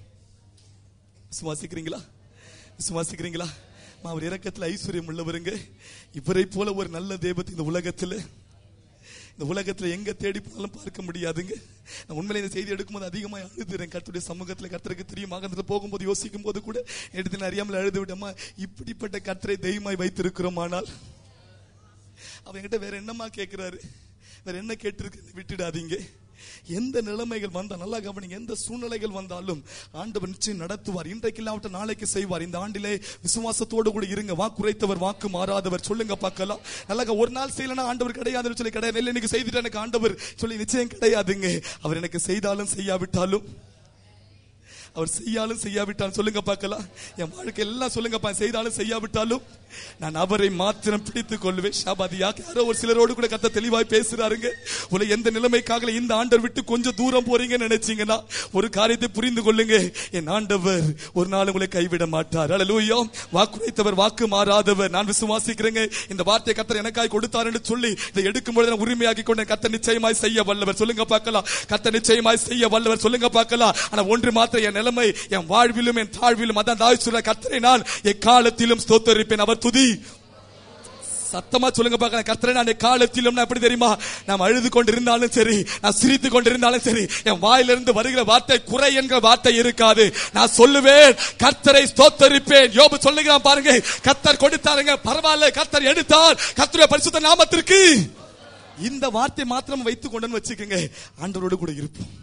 விசுவாசிக்கிறீங்களா? அவர் இரக்கத்தில் ஐஸ்வர்யம் உள்ளவருங்க. இவரை போல ஒரு நல்ல தெய்வத்தை இந்த உலகத்துல எங்க தேடி போனாலும் பார்க்க முடியாதுங்க. நான் உண்மையில இந்த செய்தி எடுக்கும்போது அதிகமாக அழுதுறேன். கர்த்தருடைய சமூகத்துல கர்த்தருக்கு தெரியும். ஆகத்துல போகும்போது யோசிக்கும் போது கூட எடுத்து அறியாமல் அழுது விட்டோமா, இப்படிப்பட்ட கர்த்தரை தெய்வமாய் வைத்திருக்கிறோம். ஆனால் அவங்கிட்ட வேற என்னமா கேட்கிறாரு, வேற என்ன கேட்டிருக்கு? விட்டுடாதீங்க. எந்த நிலைமைகள் வந்தா நல்லா கவனிங்க, எந்த சூழ்நிலைகள் வந்தாலும் ஆண்டவர் நிச்சயம் நடத்துவார். இன்றைக்கு இல்லாவிட்ட நாளைக்கு செய்வார். இந்த ஆண்டிலே விசுவாசத்தோடு கூட இருங்க. வாக்குரைத்தவர் வாக்கு மாறாதவர். சொல்லுங்க பார்க்கலாம். நல்லா ஒரு நாள் செய்யலன்னா ஆண்டவர் கிடையாதுன்னு சொல்லி கிடையாது. இன்னைக்கு செய்துட்டு எனக்கு ஆண்டவர் சொல்லி நிச்சயம் கிடையாதுங்க. அவர் எனக்கு செய்தாலும் செய்யாவிட்டாலும், அவர் செய்யாவிட்டாலும் சொல்லுங்க பார்க்கலாம். என் வாழ்க்கை எல்லாம் சொல்லுங்க, செய்தாலும் செய்யாவிட்டாலும் நான் அவரை மாத்திரம் பிடித்துக் கொள்வேன். யாரோ ஒரு சிலரோடு கூட கர்த்தர் தெளிவாய் பேசுறாருங்க. எந்த நிலைமைக்காக இந்த ஆண்டவர் விட்டு கொஞ்சம் தூரம் போறீங்கன்னு நினைச்சீங்கன்னா ஒரு காரியத்தை புரிந்து கொள்ளுங்க, என் ஆண்டவர் ஒரு நாள் உங்களை கைவிட மாட்டார். ஹல்லேலூயா. வாக்குரைத்தவர் வாக்கு மாறாதவர். நான் விசுவாசிக்கிறேங்க. இந்த வார்த்தையை கர்த்தர் எனக்காய் கொடுத்தார் என்று சொல்லி இதை எடுக்கும் பொழுது நான் உரிமையாக்கி கொண்டேன். கர்த்தர் நிச்சயமாய் செய்ய வல்லவர். சொல்லுங்க பார்க்கலாம். கர்த்தர் நிச்சயமாய் செய்ய வல்லவர். சொல்லுங்க பார்க்கலாம். ஆனா ஒன்று மாத்திரம், என் நிலைமை, என் வாழ்விலும் என் தாழ்விலும், அதான் தாவீது சொல்ற, கர்த்தரை நான் எக்காலத்திலும் ஸ்தோத்தரிப்பேன். அவர் துதி. சத்தமா சொல்லுங்க பார்க்கலாம். கர்த்தரை நான் எக்காலத்திலும், நான் எப்படி தெரியுமா, நான் அழுது கொண்டிருந்தாலும் சரி, நான் சிரித்து கொண்டிருந்தாலும் சரி, என் வாயிலிருந்து வருகிற வார்த்தை குறை என்கிற வார்த்தை இருக்காது. நான் சொல்லுவேன், கர்த்தரை ஸ்தோத்தரிப்பேன். யோபு சொல்லுகிறான் பாருங்க, கர்த்தர் கொடுத்தாருங்க, பரவாயில்ல, கர்த்தர் எடுத்தார், கர்த்தருடைய பரிசுத்த நாமத்திற்கு. இந்த வார்த்தை மாத்திரம் வைத்துக் கொண்டு வச்சுக்கோங்க, ஆண்டவரோடு கூட இருப்போம்.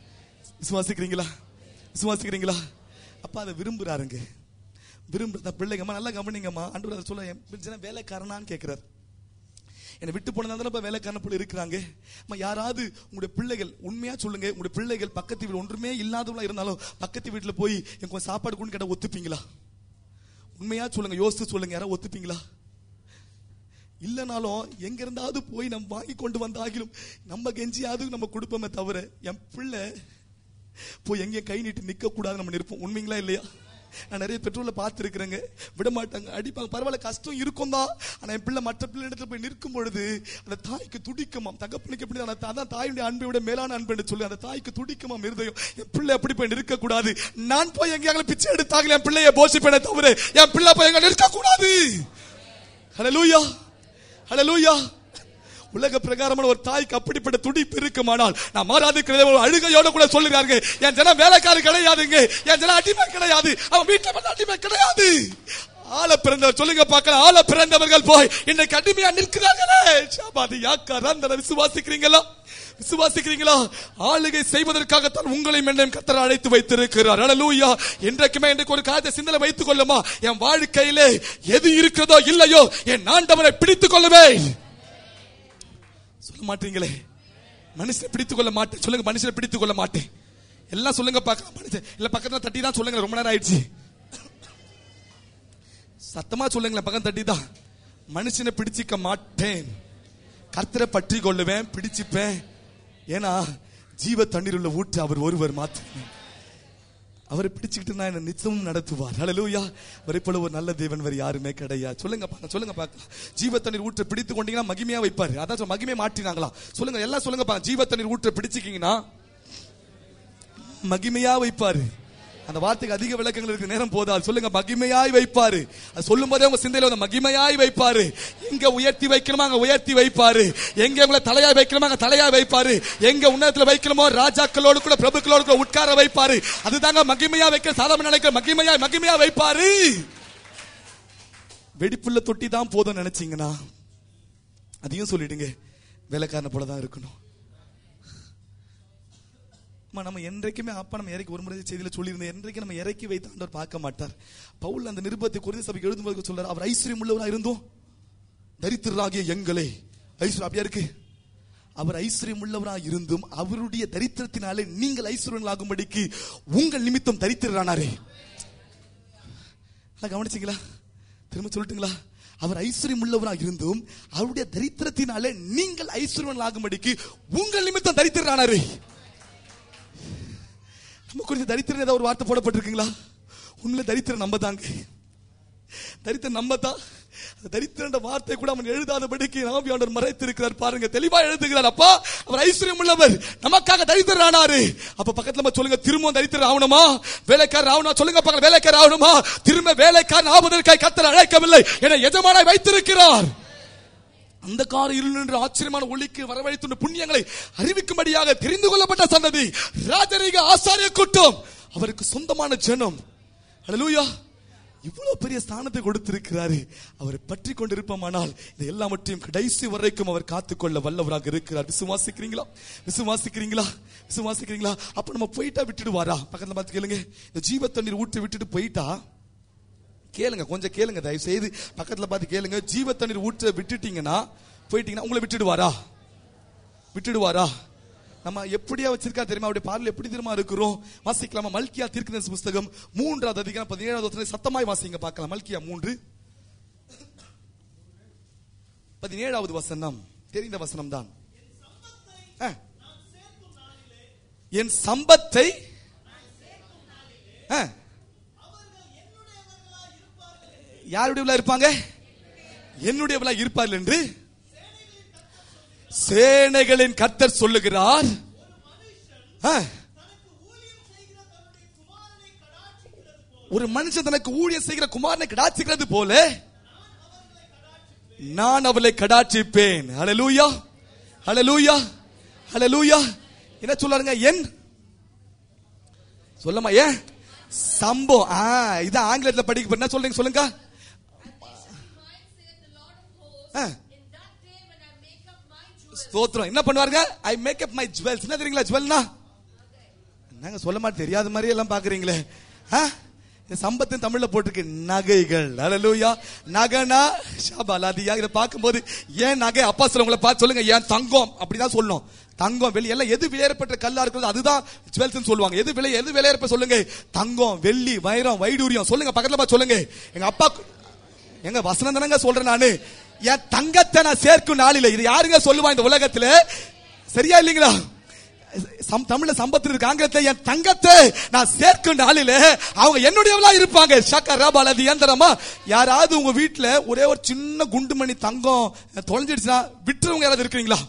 விசுவாசிக்கிறீங்களா? அப்பா அதை விரும்புறாருங்க. பிள்ளைங்கம்மா நல்லா கவனிங்கம்மா. ஆண்டவர் சொல்ல, வேலைக்காரனான்னு கேட்கிறார். என்னை விட்டு போனதால வேலைக்காரன போல இருக்கிறாங்க. யாராவது உங்களுடைய பிள்ளைகள், உண்மையா சொல்லுங்க, உங்களுடைய பிள்ளைகள் பக்கத்து வீடு ஒன்றுமே இல்லாதவங்களா இருந்தாலும் பக்கத்து வீட்டுல போய் எனக்கு சாப்பாடு கொண்டு கேட்டா ஒத்துப்பீங்களா? உண்மையா சொல்லுங்க, யோசித்து சொல்லுங்க, யாராவது ஒத்துப்பீங்களா? இல்லனாலும் எங்க இருந்தாவது போய் நம்ம வாங்கி கொண்டு வந்தாகிலும் நம்ம கெஞ்சியாவது நம்ம கொடுப்போமே தவிர, என் பிள்ளை போய் எங்கேயும் கை நீட்டு நிக்க கூடாது நம்ம நிற்போம். உண்மைங்களா இல்லையா? நான் நிறைய பெற்றோர்ல பார்த்துருக்கிறேங்க, விட மாட்டாங்க, அடிப்பாங்க. பரவாயில்ல, கஷ்டம் இருக்கும் தான். ஆனா என் பிள்ளை மற்ற பிள்ளை இடத்துல போய் நிற்கும் பொழுது அந்த தாய்க்கு துடிக்குமாம். தகப்பனுக்கு எப்படி, அதான் தாயுடைய அன்பை விட மேலான அன்பு சொல்லி அந்த தாய்க்கு துடிக்குமாம் இருதயம். என் பிள்ளை அப்படி போய் நிற்க கூடாது. நான் போய் எங்கேயாவது பிச்சை எடுத்தாங்களே என் பிள்ளைய போஷிப்பேனே தவிர என் பிள்ளை போய் எங்க நிற்க கூடாது. ஹல்லேலூயா. ஹல்லேலூயா. உலக பிரகாரமான ஒரு தாய்க்கு அப்படிப்பட்ட துடிப்பு இருக்குமானால் நான் மாறாது அழுகையோட கூட சொல்லுறாங்க, என் ஜனம் வேலைக்காரர் கிடையாதுங்க, என் ஜனம் அடிமை கிடையாது, அவன் வீட்டுல அடிமை கிடையாது. ஆள பிறந்தவர் சொல்லுங்க பார்க்கலாம், ஆள பிறந்தவர்கள் போய் இன்னைக்கு அடிமையா நிற்கிறார்களே. விசுவாசிக்கிறீங்களா? விசுவாசிக்கிறீங்களா? ஆளுகை செய்வதற்காகத்தான் உங்களை என்னையும் கர்த்தர் அழைத்து வைத்திருக்கிறார். ஹல்லேலூயா. இன்றைக்குமே இன்றைக்கு ஒரு காரியத்தை சிந்தனை வைத்துக் கொள்ளுமா, என் வாழ்க்கையிலே எது இருக்கிறதோ இல்லையோ என் ஆண்டவரை பிடித்துக் கொள்ளுவேன். சொல்ல மாட்டீங்களே, மனுஷனை பிடித்துக் கொள்ள மாட்டேன் சொல்லுங்க. மனுஷனை பிடித்துக் கொள்ள மாட்டேன் எல்லாம் சொல்லுங்க பார்க்கலாம். மனுஷன் இல்ல பக்கத்துல தட்டி தான் சொல்லுங்க. ரொம்ப நேரம் ஆயிடுச்சு, சத்தமா சொல்லுங்களேன். பக்கம் தட்டி தான். மனுஷனை பிடிச்சிக்க மாட்டேன், கர்த்தரை பற்றி கொள்ளுவேன், பிடிச்சுப்பேன். ஏன்னா ஜீவ தண்ணீர் உள்ள ஊற்று அவர் ஒருவர் மாத்திரமே. அவரை பிடிச்சுக்கிட்டு நான் என்ன நிச்சயமும் நடத்துவார். ஹல்லேலூயா. அவரை போல ஒரு நல்ல தேவன் வேறு யாருமே கிடையாது. சொல்லுங்க பார்க்கலாம். ஜீவ தண்ணீர் ஊற்றை பிடித்து கொண்டீங்கன்னா மகிமையா வைப்பாரு. அதான் மகிமை மாற்றினாங்களா சொல்லுங்க. எல்லாம் சொல்லுங்க பாருங்க. ஜீவ தண்ணீர் ஊற்றை பிடிச்சிக்கிங்கன்னா மகிமையா வைப்பாரு. அந்த வார்த்தைக்கு அதிக விளக்கங்கள் இருக்கு, நேரம் போதாது. சொல்லுங்க, மகிமையாய் வைப்பாரு. அது சொல்லும் போதே உங்க சிந்தையில வந்து மகிமையாய் வைப்பாரு. எங்க உயர்த்தி வைக்கணுமா அங்க உயர்த்தி வைப்பாரு, எங்க உங்களை தலையாய் வைக்கணுமா அங்க தலையாய் வைப்பாரு, எங்க உன்னதத்துல வைக்கணுமோ ராஜாக்களோடு கூட பிரபுக்களோடு கூட உட்கார வைப்பாரு. அதுதாங்க மகிமையா வைக்க சாதாரண நினைக்கிற மகிமையா வைப்பாரு. வெடிப்புள்ள தொட்டி தான் போதும் நினைச்சீங்கன்னா அதையும் சொல்லிடுங்க, வேலைக்காரனை போலதான் இருக்கணும். நம்ம என்றைக்குமே அப்பா நம்ம இறக்கி ஒரு முறை செய்தியில சொல்லியிருந்தேன், என்றைக்கு நம்ம இறக்கி வைத்து ஆண்டவர் பார்க்க மாட்டார். பவுல் அந்த நிருபத்தை கொரிந்து சபைக்கு எழுதும்போது சொல்றார், அவர் ஐஸ்வர்யம் உள்ளவரா இருந்தோம் தரித்திரராகிய எங்களை ஐஸ்வர்யம் அப்படியா இருக்கு. அவர் ஐஸ்வர்யம் உள்ளவரா இருந்தும் அவருடைய தரித்திரத்தினாலே நீங்கள் ஐஸ்வர்யங்களாகும்படிக்கு உங்கள் நிமித்தம் தரித்திரரானாரே. கவனிச்சீங்களா? திரும்ப சொல்லட்டுங்களா? அவர் ஐஸ்வர்யம் உள்ளவரா இருந்தும் அவருடைய தரித்திரத்தினாலே நீங்கள் ஐஸ்வர்யங்களாகும்படிக்கு உங்கள் நிமித்தம் தரித்திரரானாரே. நம்ம குறித்து தரித்திரம் ஏதாவது ஒரு வார்த்தை போடப்பட்டிருக்குங்களா? உண்மையில தரித்திரம் நம்ம தாங்க. தரித்திரம் நம்ம தான். தரித்திர வார்த்தை கூட அவன் எழுதாதபடிக்கு ஆவியானவர் மறைத்திருக்கிறார். பாருங்க, தெளிவா எழுதுகிறார். அப்பா அவர் ஐஸ்வர்யம் உள்ளவர், நமக்காக தரித்திரர் ஆனாரு. அப்ப பக்கத்துல நம்ம சொல்லுங்க, திரும்ப தரித்திரர் ஆகணுமா வேலைக்காரர் ஆகணுமா? சொல்லுங்க பார்க்கலாம், வேலைக்காரர் ஆகணுமா? திரும்ப வேலைக்காரன் ஆவதற்காக கர்த்தர் அழைக்கவில்லை, என எஜமானாய் வைத்திருக்கிறார். அந்த கார இருள் என்று ஆச்சரியமான ஒளிக்கு வரவழைத்துள்ள புண்ணியங்களை அறிவிக்கும்படியாக தெரிந்து கொள்ளப்பட்ட சந்ததி, ராஜரீக ஆசாரிய கூட்டம், அவருக்கு சொந்தமான ஜனம். ஹல்லேலூயா. இவ்வளவு பெரிய ஸ்தானத்தை கொடுத்திருக்கிறாரு. அவரை பற்றி கொண்டிருப்போமானால் இந்த எல்லாவற்றையும் கடைசி வரைக்கும் அவர் காத்துக்கொள்ள வல்லவராக இருக்கிறார். விசுவாசிக்கிறீங்களா? விசுவாசிக்கிறீங்களா? விசுவாசிக்கிறீங்களா? அப்ப நம்ம போயிட்டா விட்டுடுவாரா? பக்கத்துல பார்த்து கேளுங்க. இந்த ஜீவ தண்ணீர் ஊற்றி விட்டுட்டு போயிட்டா, கேளுங்க, கொஞ்சம் கேளுங்க, தயவு செய்து பக்கத்துல பார்த்து கேளுங்க. ஜீவ தண்ணீர் ஊற்ற விட்டுட்டீங்கன்னா போயிட்டீங்கன்னா உங்களை விட்டுடுவாரா? விட்டுடுவாரா? நம்ம எப்படியா வச்சிருக்கா தெரியுமா? அவருடைய பார்வையில் எப்படி தெரியுமா இருக்கிறோம்? வாசிக்கலாமா? மல்கியா தீர்க்கதரிசி புஸ்தகம் 3வது அதிகாரம் 17வது வசனம் சத்தமாய் வாசிங்க பார்க்கலாம். மல்கியா 3:17 வசனம் தெரிந்த வசனம் தான். என் சம்பத்தை யாருடைய இருப்பாங்க? என்னுடையவளா இருப்பார்கள் என்று சேனைகளின் கர்த்தர் சொல்லுகிறார். ஒரு மனுஷன் தனக்கு ஊழியம் செய்கிற குமாரனை கடாட்சிக்கிறது போல நான் அவளை கடாட்சிப்பேன். ஹல்லேலூயா, ஹல்லேலூயா, ஹல்லேலூயா. என்ன சொல்றாருங்க? என் சொல்லமா ஏன் சம்பவம் இது ஆங்கிலத்தில் படிக்க என்ன சொல்றீங்க சொல்லுங்க. ஸ்தோத்திரம். என்ன பண்ணுவாருங்க? I make up my jewels. என்ன தெரியுங்களா ஜுவல்னா? நாங்க சொல்ல மாட்டேன், தெரியாத மாதிரி எல்லாம் பாக்குறீங்களே. சம்பத்தின் தமிழ்ல போட்டிருக்கு நகைகள். ஹல்லேலூயா. நகனா ஷபாலாதியா. இத பாக்கும்போது ஏன் நகை அப்பா சொல்லுங்கள பார்த்து சொல்லுங்க, ஏன் தங்கம் அப்படிதான் சொல்லணும். தங்கம் வெள்ளி எல்லாம் எது விலையேறப்பட்ட கல்லா இருக்கிறது அதுதான் ஜுவல்ஸ் சொல்லுவாங்க. எது விலையேறப்ப சொல்லுங்க, தங்கம் வெள்ளி வைரம் வைடூரியம். சொல்லுங்க பக்கத்துல பார்த்து சொல்லுங்க. எங்க அப்பா எங்க வசனம் தானங்க சொல்றேன் நானு. என் தங்கத்தை நான் சேர்க்கும் நாளில. இது யாருங்க சொல்லுவா இந்த உலகத்துல? சரியா இல்லீங்களா? தமிழ்ல சம்பத்து இருக்கு, ஆங்கிலத்துல என் தங்கத்தை நான் சேர்க்கும் நாளில அவங்க என்னுடையவளா இருப்பாங்க. ஷக்கராபால் அது இயந்திரமா? யாராவது உங்க வீட்டுல ஒரே ஒரு சின்ன குண்டுமணி தங்கம் தொலைஞ்சிடுச்சுன்னா விட்டுறவங்க யாராவது இருக்கிறீங்களா?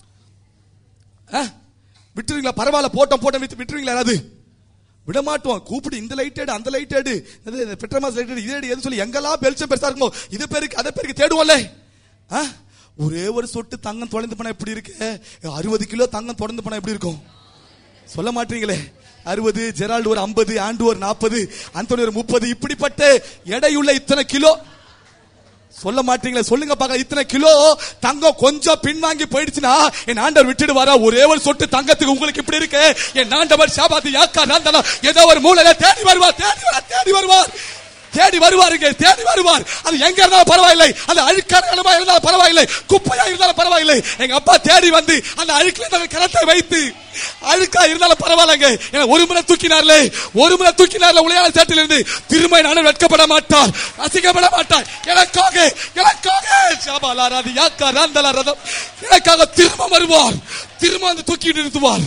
விட்டுருவீங்களா? பரவாயில்ல போட்டோம் விட்டுருவீங்களா? யாராவது விடமாட்டோம். கூப்பிட்டு இந்த லைட் எடு, அந்த லைட் எடு, பெட்ரோமாஸ் லைட் எடு, இதே எது சொல்லி எங்கெல்லாம் வெளிச்சம் பெருசா இருக்குமோ இது பேருக்கு அதை பேருக்கு தேடுவோம்ல. ஒரே ஒரு சொட்டு தங்கம் தொடர்ந்து போனா எப்படி இருக்கு? 60 கிலோ தங்கம் தொடர்ந்து போனா எப்படி இருக்கும்? சொல்ல மாட்டீங்களே. 60, ஜெரால்டு ஒரு 50, ஆண்டு ஒரு 40, அந்தோனி ஒரு 30, இப்படிப்பட்ட எடையுள்ள இத்தனை கிலோ சொல்ல மாட்டீங்களே. சொல்லுங்க பார்க்க, இத்தனை கிலோ தங்கம் கொஞ்சம் பின்வாங்கி போயிடுச்சுன்னா என் ஆண்டவர் விட்டுடுவாரா? ஒரே ஒரு சொட்டு தங்கத்துக்கு உங்களுக்கு இப்படி இருக்கு. என் ஆண்டவர் ஷாபாதி யாக்கா ராந்தனா ஏதோ ஒரு மூலையில தேடி வருவார், தேடி வருவார், தேடி வருவாருங்க, தேடி வருவார். அது எங்க இருந்தாலும் பரவாயில்லை, அது அழுக்கான இடமா இருந்தாலும் பரவாயில்லை, குப்பையா இருந்தாலும் பரவாயில்லை. எங்க அப்பா தேடி வந்து அந்த அழுக்குல கரத்தை வைத்து அழுக்கா இருந்தாலும் பரவாயில்லைங்க. ஒரு முறை தூக்கினார்ல, உளையாள சேட்டில் இருந்து திரும்ப நான் வெட்கப்பட மாட்டார், அசிங்கப்பட மாட்டார். எனக்காக எனக்காக திரும்ப வருவார், திரும்ப வந்து தூக்கிட்டு நிறுத்துவார்.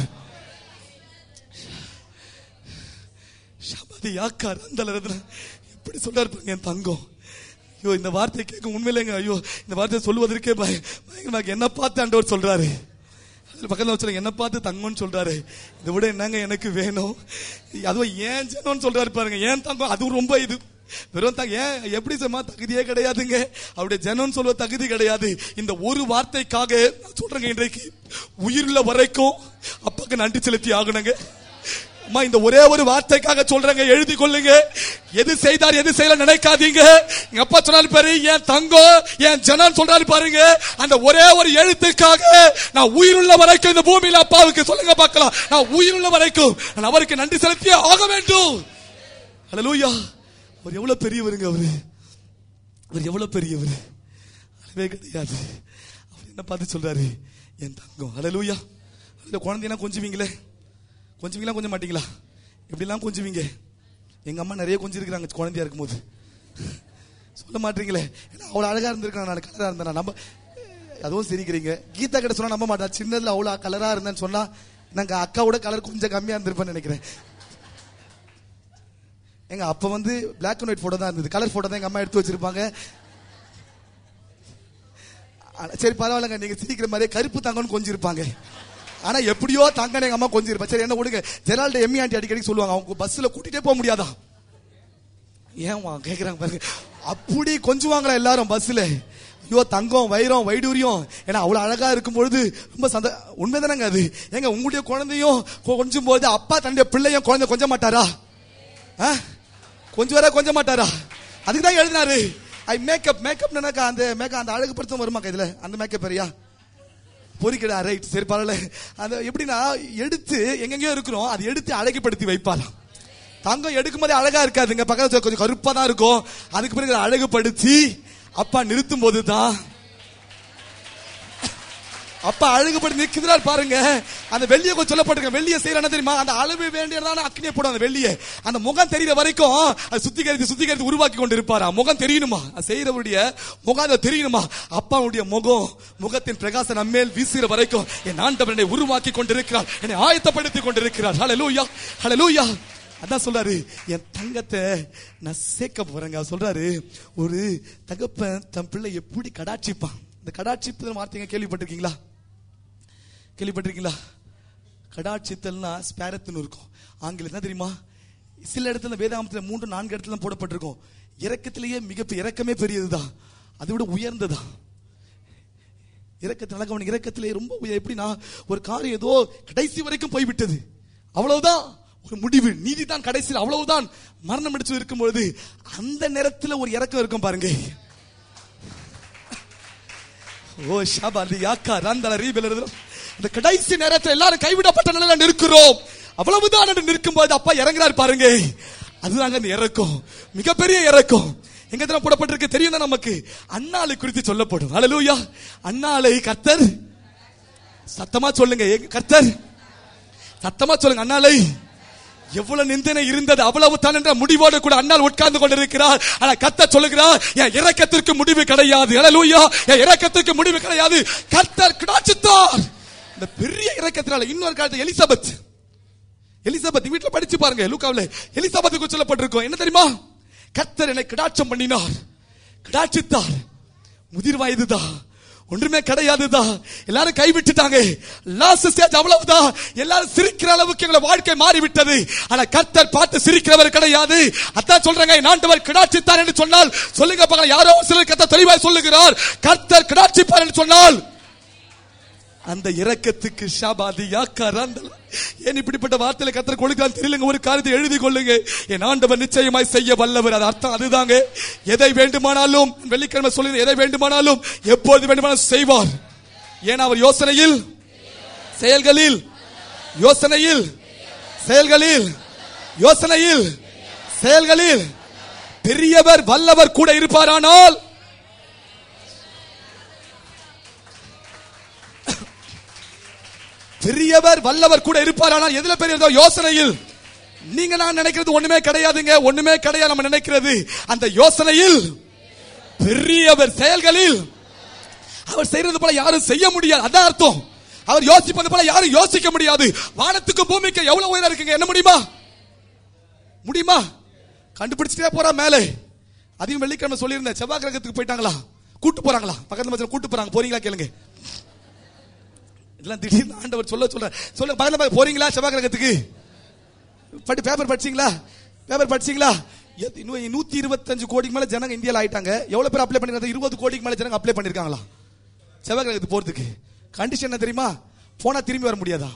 எப்படி சொல்றாரு என் தங்கம். ஐயோ, இந்த வார்த்தை கேட்க உண்மையிலேங்க, ஐயோ இந்த வார்த்தை சொல்லுவதற்கே பயங்கரமாக. என்ன பார்த்து ஆண்டவர் சொல்றாரு, பக்கத்துல வச்சு என்ன பார்த்து தங்கம்னு சொல்றாரு. இதை விட என்னங்க எனக்கு வேணும்? அதுவும் ஏன் ஜனம்னு சொல்றாரு பாருங்க, ஏன் தங்கம். அது ரொம்ப இது வெறும் ஏன் எப்படி சொன்னா தகுதியே கிடையாதுங்க. அவருடைய ஜனம்னு சொல்ல தகுதி கிடையாது. இந்த ஒரு வார்த்தைக்காக சொல்றேங்க, இன்றைக்கு உயிருள்ள வரைக்கும் அப்பாக்கு நன்றி செலுத்தி ஆகணுங்க. இந்த ஒரே ஒரு வார்த்தைக்காக சொல்றேங்க, எழுதி கொள்ளுங்க. எது செய்தார் எது செய்யல நினைக்காதீங்க. எங்க அப்பா சொன்னாரு பாரு, என் தங்கம் என் ஜனம் சொல்றாரு பாருங்க. அந்த ஒரே ஒரு எழுத்துக்காக நான் உயிருள்ள வரைக்கும் இந்த பூமியில அப்பாவுக்கு சொல்லுங்க பார்க்கலாம், நான் உயிருள்ள வரைக்கும் நான் அவருக்கு நன்றி செலுத்தியே ஆக வேண்டும். ஹல்லேலூயா. அவர் எவ்வளவு பெரியவருங்க, அவர் எவ்வளவு பெரியவர். அதுவே கிடையாது. அவர் என்ன பார்த்து சொல்றாரு, என் தங்கம். ஹல்லேலூயா. குழந்தைனா கொஞ்சுவீங்களே, கொஞ்சம் கொஞ்சம் மாட்டீங்களா? எப்படிலாம் கொஞ்சுவீங்க? எங்க அம்மா நிறைய கொஞ்சிருக்கிறாங்க குழந்தையா இருக்கும்போது. சொல்ல மாட்டீங்களே, ஏன்னா அவ்வளவு அழகா இருந்திருக்கேன், நான் கலரா இருந்தேன். நம்ம அதுவும் சிரிக்கிறீங்க. கீதா கிட்ட சொன்னா நம்ப மாட்டா, சின்னதுல அவ்வளவு கலரா இருந்தேன்னு சொன்னா நாங்க அக்காவோட கலர் கொஞ்சம் கம்மியா இருந்திருப்பேன்னு நினைக்கிறேன். எங்க அப்ப வந்து பிளாக் அண்ட் ஒயிட் போட்டோ தான் இருந்தது, கலர் போட்டோ தான் எங்க அம்மா எடுத்து வச்சிருப்பாங்க. சரி பரவாயில்லங்க, நீங்க சிரிக்கிற மாதிரியே கருப்பு தங்கம்னு கொஞ்சம் இருப்பாங்க. ஆனா எப்படியோ தங்கனை எங்க அம்மா கொஞ்சம் இருப்பா. சரி என்ன கொடுங்க, ஜெரால்டு எம்மி ஆண்டி அடிக்கடி சொல்லுவாங்க, அவங்க பஸ்ல கூட்டிட்டே போக முடியாதா? ஏன் கேக்குறாங்க பாருங்க. அப்படி கொஞ்சுவாங்களா எல்லாரும் பஸ்ல? ஐயோ தங்கம் வைரம் வைடூரியம், ஏன்னா அவ்வளவு அழகா இருக்கும் பொழுது ரொம்ப உண்மைதானங்க அது. எங்க உங்களுடைய குழந்தையும் கொஞ்சம் போது அப்பா தன்னுடைய பிள்ளையும் குழந்தை கொஞ்ச மாட்டாரா? கொஞ்சம் வர கொஞ்ச மாட்டாரா? அதுக்குதான் எழுதினாரு ஐ மேக்கப். மேக்கப் அந்த அழகுபடுத்தும் வருமா இதுல? அந்த மேக்கப் பெரியா பொறிக்கடா, ரைட், சரி பரவாயில்ல. அந்த எப்படின்னா எடுத்து எங்கெங்கயோ இருக்கிறோம், அது எடுத்து அழகுபடுத்தி வைப்பாராம். தங்கம் எடுக்கும் போதே அழகா இருக்காதுங்க, பக்கத்துல கொஞ்சம் கருப்பா தான் இருக்கும். அதுக்கு பிறகு அழகுபடுத்தி அப்பா நிறுத்தும் போதுதான் அப்பா அழகுபடுத்தி நிற்கிறார் பாருங்க. அந்த வெள்ளியை கொஞ்சம் சொல்லப்பட்டிருக்க, வெள்ளியை செய்யற தெரியுமா? அந்த அளவு வேண்டியதான அக்னியை போடும். அந்த வெள்ளியை அந்த முகம் தெரிகிற வரைக்கும் அது சுத்திகரித்து உருவாக்கி கொண்டு இருப்பாரா. முகம் தெரியணுமா, செய்யறவருடைய முகம் தெரியணுமா? அப்பாவுடைய முகத்தின் பிரகாசம் நம்மேல் வீசுகிற வரைக்கும் என் ஆண்டவர் என்னை உருவாக்கி கொண்டிருக்கிறார், என்னை ஆயத்தப்படுத்தி கொண்டிருக்கிறார். ஹல்லேலூயா, ஹல்லேலூயா. அதான் சொல்றாரு, என் தங்கத்தை நான் சேர்க்க போறேங்க. சொல்றாரு, ஒரு தகப்பன் தன் பிள்ளை எப்படி கடாட்சிப்பான். இந்த கடாட்சிப்பு வார்த்தைங்க கேள்விப்பட்டிருக்கீங்களா? கடாட்சித்தல்னா ஸ்பேரத்துன்னு இருக்கும் ஆங்கிலம். என்ன தெரியுமா? சில இடத்துல வேதாகமத்தில் 3-4 இடத்துல போடப்பட்டிருக்கும். இரக்கத்திலேயே இரக்கமே பெரியதுதான், அதை விட உயர்ந்ததா இரக்கத்தின். இரக்கத்திலே ரொம்ப எப்படின்னா, ஒரு காரியம் ஏதோ கடைசி வரைக்கும் போய்விட்டது, அவ்வளவுதான் ஒரு முடிவு, நீதி தான் கடைசியில், அவ்வளவுதான் மரணம் அடிச்சு இருக்கும் பொழுது அந்த நேரத்தில் ஒரு இரக்கம் இருக்கும் பாருங்க. ஓ ஷாபாதி யாக்கா ராந்தல ரீபெல. இந்த கடைசி நேரத்தில் எல்லாரும் கைவிடப்பட்ட நிலையில நிற்கிறோம், அவ்வளவுதான் என்று நிற்கும் போது அப்பா இறங்குறார் பாருங்க. அதுதாங்க அந்த இறக்கம், மிகப்பெரிய இறக்கம். எங்க தான் போடப்பட்டிருக்கு தெரியும் தான் நமக்கு. அன்னாளை குறித்து சொல்லப்படும். ஹல்லேலூயா. அன்னாளை கர்த்தர், சத்தமா சொல்லுங்க, கர்த்தர் சத்தமா சொல்லுங்க. அன்னாளை எவ்வளவு நிந்தனை இருந்தது, அவ்வளவு தான் என்ற முடிவோடு கூட அண்ணால் உட்கார்ந்து கொண்டிருக்கிறார். ஆனா கர்த்தர் சொல்லுகிறார், என் இரக்கத்திற்கு முடிவு கிடையாது. ஹல்லேலூயா. என் இரக்கத்திற்கு முடிவு கிடையாது. கர்த்தர் கடாட்சித்தார். இந்த பெரிய இரக்கத்தினால இன்னொரு காலத்துல எலிசபெத் வீட்டுல படிச்சு பாருங்க, லூக்காவுல எலிசபெத்துக்கு சொல்லப்பட்டிருக்கும். என்ன தெரியுமா? கர்த்தர் என்னை கடாட்சம் பண்ணினார், கடாட்சித்தார். முதிர் வயதுதான், ஒன்றுமே கிடையாதுதான். எல்லாரும் கைவிட்டுட்டாங்க. லாஸ்ட் ஸ்டேஜ் அவ்வளவுதான். எல்லாரும் சிரிக்கிற அளவுக்கு எங்க வாழ்க்கை மாறிவிட்டது. ஆனா கர்த்தர் பார்த்து சிரிக்கிறவர் கிடையாது. அதான் சொல்றாங்க, ஆண்டவர் கிடாட்சித்தார் என்று சொன்னால் சொல்லுங்க பார்க்கலாம். யாரோ சிலர் கர்த்தர் தெளிவாய் சொல்லுகிறார், கர்த்தர் கிடாட்சிப்பார் என்று சொன்னால் அந்த இரக்கத்துக்கு ஷாபாதியா கரந்தல. ஏன் இப்படிப்பட்ட வார்த்தையில கர்த்தர் கொடுக்கிறார் தெரியலங்க. ஒரு காரியத்தை எழுதி கொள்ளுங்க, என் ஆண்டவர் நிச்சயமாய் செய்ய வல்லவர். அது அர்த்தம் அதுதாங்க. எதை வேண்டுமானாலும், வெள்ளிக்கிழமை சொல்லி, எதை வேண்டுமானாலும் எப்போது வேண்டுமானாலும் செய்வார். ஏன்னா அவர் யோசனையில் செயல்களில், யோசனையில் செயல்களில், யோசனையில் செயல்களில் பெரியவர் வல்லவர் கூட இருப்பாரானால் பெரியவர் வல்லவர் கூட இருப்பாரானால் எதுல பெரியதோ யோசனையில். நீங்க நான் நினைக்கிறது ஒண்ணுமே கிடையாதுங்க, ஒண்ணுமே கிடையாது. நம்ம நினைக்கிறது அந்த யோசனையில் பெரியவர், செயல்களில் அவர் செய்யறது போல யாரும் செய்ய முடியாது. அதான் அர்த்தம். அவர் யோசிப்பது போல யாரும் யோசிக்க முடியாது. வானத்துக்கு பூமிக்கு எவ்வளவு உயரம் இருக்குங்க, என்ன முடியுமா? முடியுமா? கண்டுபிடிச்சிட்டே போறா மேலே. அதையும் வெள்ளிக்கிழமை சொல்லியிருந்தேன். செவ்வாய் கிரகத்துக்கு போயிட்டாங்களா, கூட்டு போறாங்களா, பக்கத்துல கூட்டு போறாங்க, போறீங்களா கேளுங்க. இதெல்லாம் திடீர்னு ஆண்டவர் சொல்ல பக்கத்துல போறீங்களா செவ்வாய் கிரகத்துக்கு? பேப்பர் படிச்சீங்களா? பேப்பர் படிச்சீங்களா? 125 கோடிக்கு மேல ஜனங்க இந்தியால ஆயிட்டாங்க. எவ்வளவு பேர் அப்ளை பண்ணிருக்காங்க? 20 கோடிக்கு மேல ஜனங்க அப்ளை பண்ணிருக்காங்களா செவ்வாய் கிரகத்துக்கு போறதுக்கு? கண்டிஷன் என்ன தெரியுமா? போனா திரும்பி வர முடியாதா?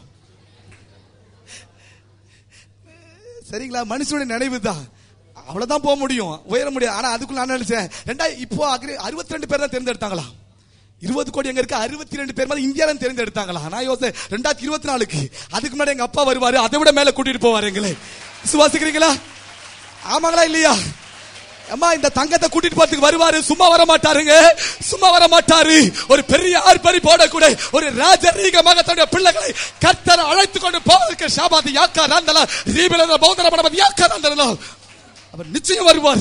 சரிங்களா? மனுஷனுடைய நினைவு தான், அவ்வளவுதான் போக முடியும், உயர முடியாது. ஆனா அதுக்குள்ள நான் நினைச்சேன், இப்போ 62 பேர் தான் தேர்ந்தெடுத்தாங்களா? 20 கோடி எங்க இருக்கு? 62 பேர் மேல இந்தியால தேர்ந்தெடுத்தாங்களா? நான் யோசனை 2024க்கு அதுக்கு முன்னாடி எங்க அப்பா வருவாரு, அதை விட மேல கூட்டிட்டு போவாரு எங்களை. விசுவாசிக்கிறீங்களா? ஆமாங்களா இல்லையா? அம்மா இந்த தங்கத்தை கூட்டிட்டு போறதுக்கு வருவாரு, சும்மா வர மாட்டாருங்க, சும்மா வர மாட்டாரு. ஒரு பெரிய ஆர்ப்பரி போடக்கூட ஒரு ராஜரீகமாக தன்னுடைய பிள்ளைகளை கர்த்தர் அழைத்து கொண்டு போவதற்கு ஷாபாதி யாக்கா ராந்தலா ரீபில பௌத்தர படபதி யாக்கா ராந்தலா அவர் நிச்சயம் வருவார்.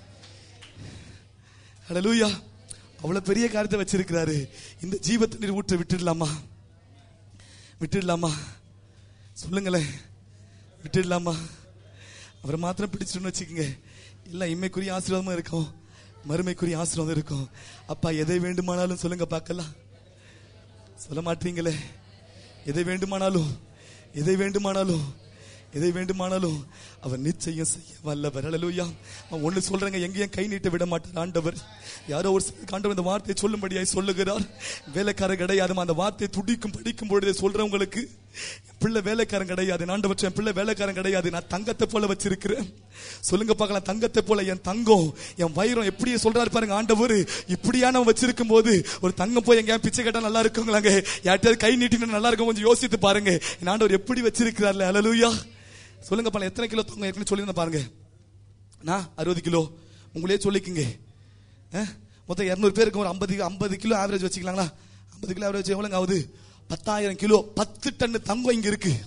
ஹல்லேலூயா. அவ்வளவு பெரிய காரியத்தை வச்சிருக்கிறாரு. இந்த ஜீவத்தை நீர் ஊற்ற விட்டுடலாமா? விட்டுடலாமா? சொல்லுங்களேன், விட்டுடலாமா? அவரை மாத்திரம் பிடிச்சிட்டு வச்சுக்கோங்க, எல்லாம் இம்மைக்குரிய ஆசீர்வாதமா இருக்கும், மறுமைக்குரிய ஆசீர்வாதம் இருக்கும். அப்பா எதை வேண்டுமானாலும் சொல்லுங்க பார்க்கலாம். சொல்ல மாட்டீங்களே. எதை வேண்டுமானாலும், எதை வேண்டுமானாலும், எதை வேண்டுமானாலும் அவர் நிச்சயம் செய்ய வல்லவர். ஹல்லேலூயா. ஒன்னு சொல்றேங்க, எங்கேயும் கை நீட்ட விட மாட்டார் ஆண்டவர். யாரோ ஒரு ஆண்டவர் இந்த வார்த்தையை சொல்லும்படியாய் சொல்லுகிறார். வேலைக்காரன் கிடையாது. அந்த வார்த்தையை துடிக்கும் படிக்கும் பொழுதே சொல்றவங்களுக்கு, பிள்ளை வேலைக்காரன் கிடையாது, ஆண்டவர் என் பிள்ளை வேலைக்காரன் கிடையாது, நான் தங்கத்தை போல வச்சிருக்கிறேன். சொல்லுங்க பார்க்கலாம், தங்கத்தை போல என் தங்கம், என் வைரம். எப்படி சொல்றாரு பாருங்க ஆண்டவர். இப்படியான வச்சிருக்கும் போது ஒரு தங்கம் போய் எங்க பிச்சை கேட்டா நல்லா இருக்குங்களாங்க, யார்கிட்ட கை நீட்டினா நல்லா இருக்கும். கொஞ்சம் யோசித்து பாருங்க, என் ஆண்டவர் எப்படி வச்சிருக்கிறார்ல. ஹல்லேலூயா. சொல்லுங்க பாருங்க, எத்தனை கிலோ தங்கம் ஏற்கனவே சொல்லியிருந்தேன் பாருங்க. நான் 60 கிலோ. உங்களே சொல்லிக்குங்க. மொத்தம் 200 பேருக்கு ஒரு 50 கிலோ ஆவரேஜ் வச்சுக்கலாங்களா? 50 கிலோ ஆவரேஜ் எவ்வளவு ஆகுது? 10,000 கிலோ. 10 டன் தங்கம் இங்க இருக்கு.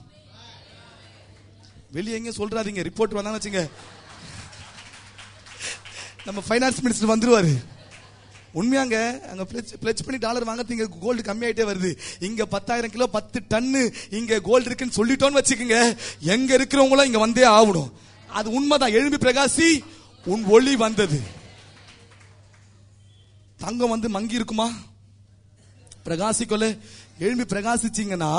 வெளியே எங்க சொல்றாதீங்க, ரிப்போர்ட் வந்தான்னு வச்சுங்க, நம்ம ஃபைனான்ஸ் மினிஸ்டர் வந்துருவாரு. உண்மையாங்க, அங்க பிளட்ஜ் பண்ணி டாலர் வாங்குறது இங்க கோல்டு கம்மியாயிட்டே வருது. இங்க 10,000 கிலோ 10 டன்னு இங்க கோல்டு இருக்குன்னு சொல்லிட்டோன்னு வச்சுக்கோங்க, எங்க இருக்கிறவங்களும் இங்க வந்தே ஆகணும். அது உண்மைதான். எழும்பி பிரகாசி, உன் ஒளி வந்தது. தங்கம் வந்து மங்கி இருக்குமா? பிரகாசிக்கொள்ள எழும்பி பிரகாசிச்சீங்கன்னா,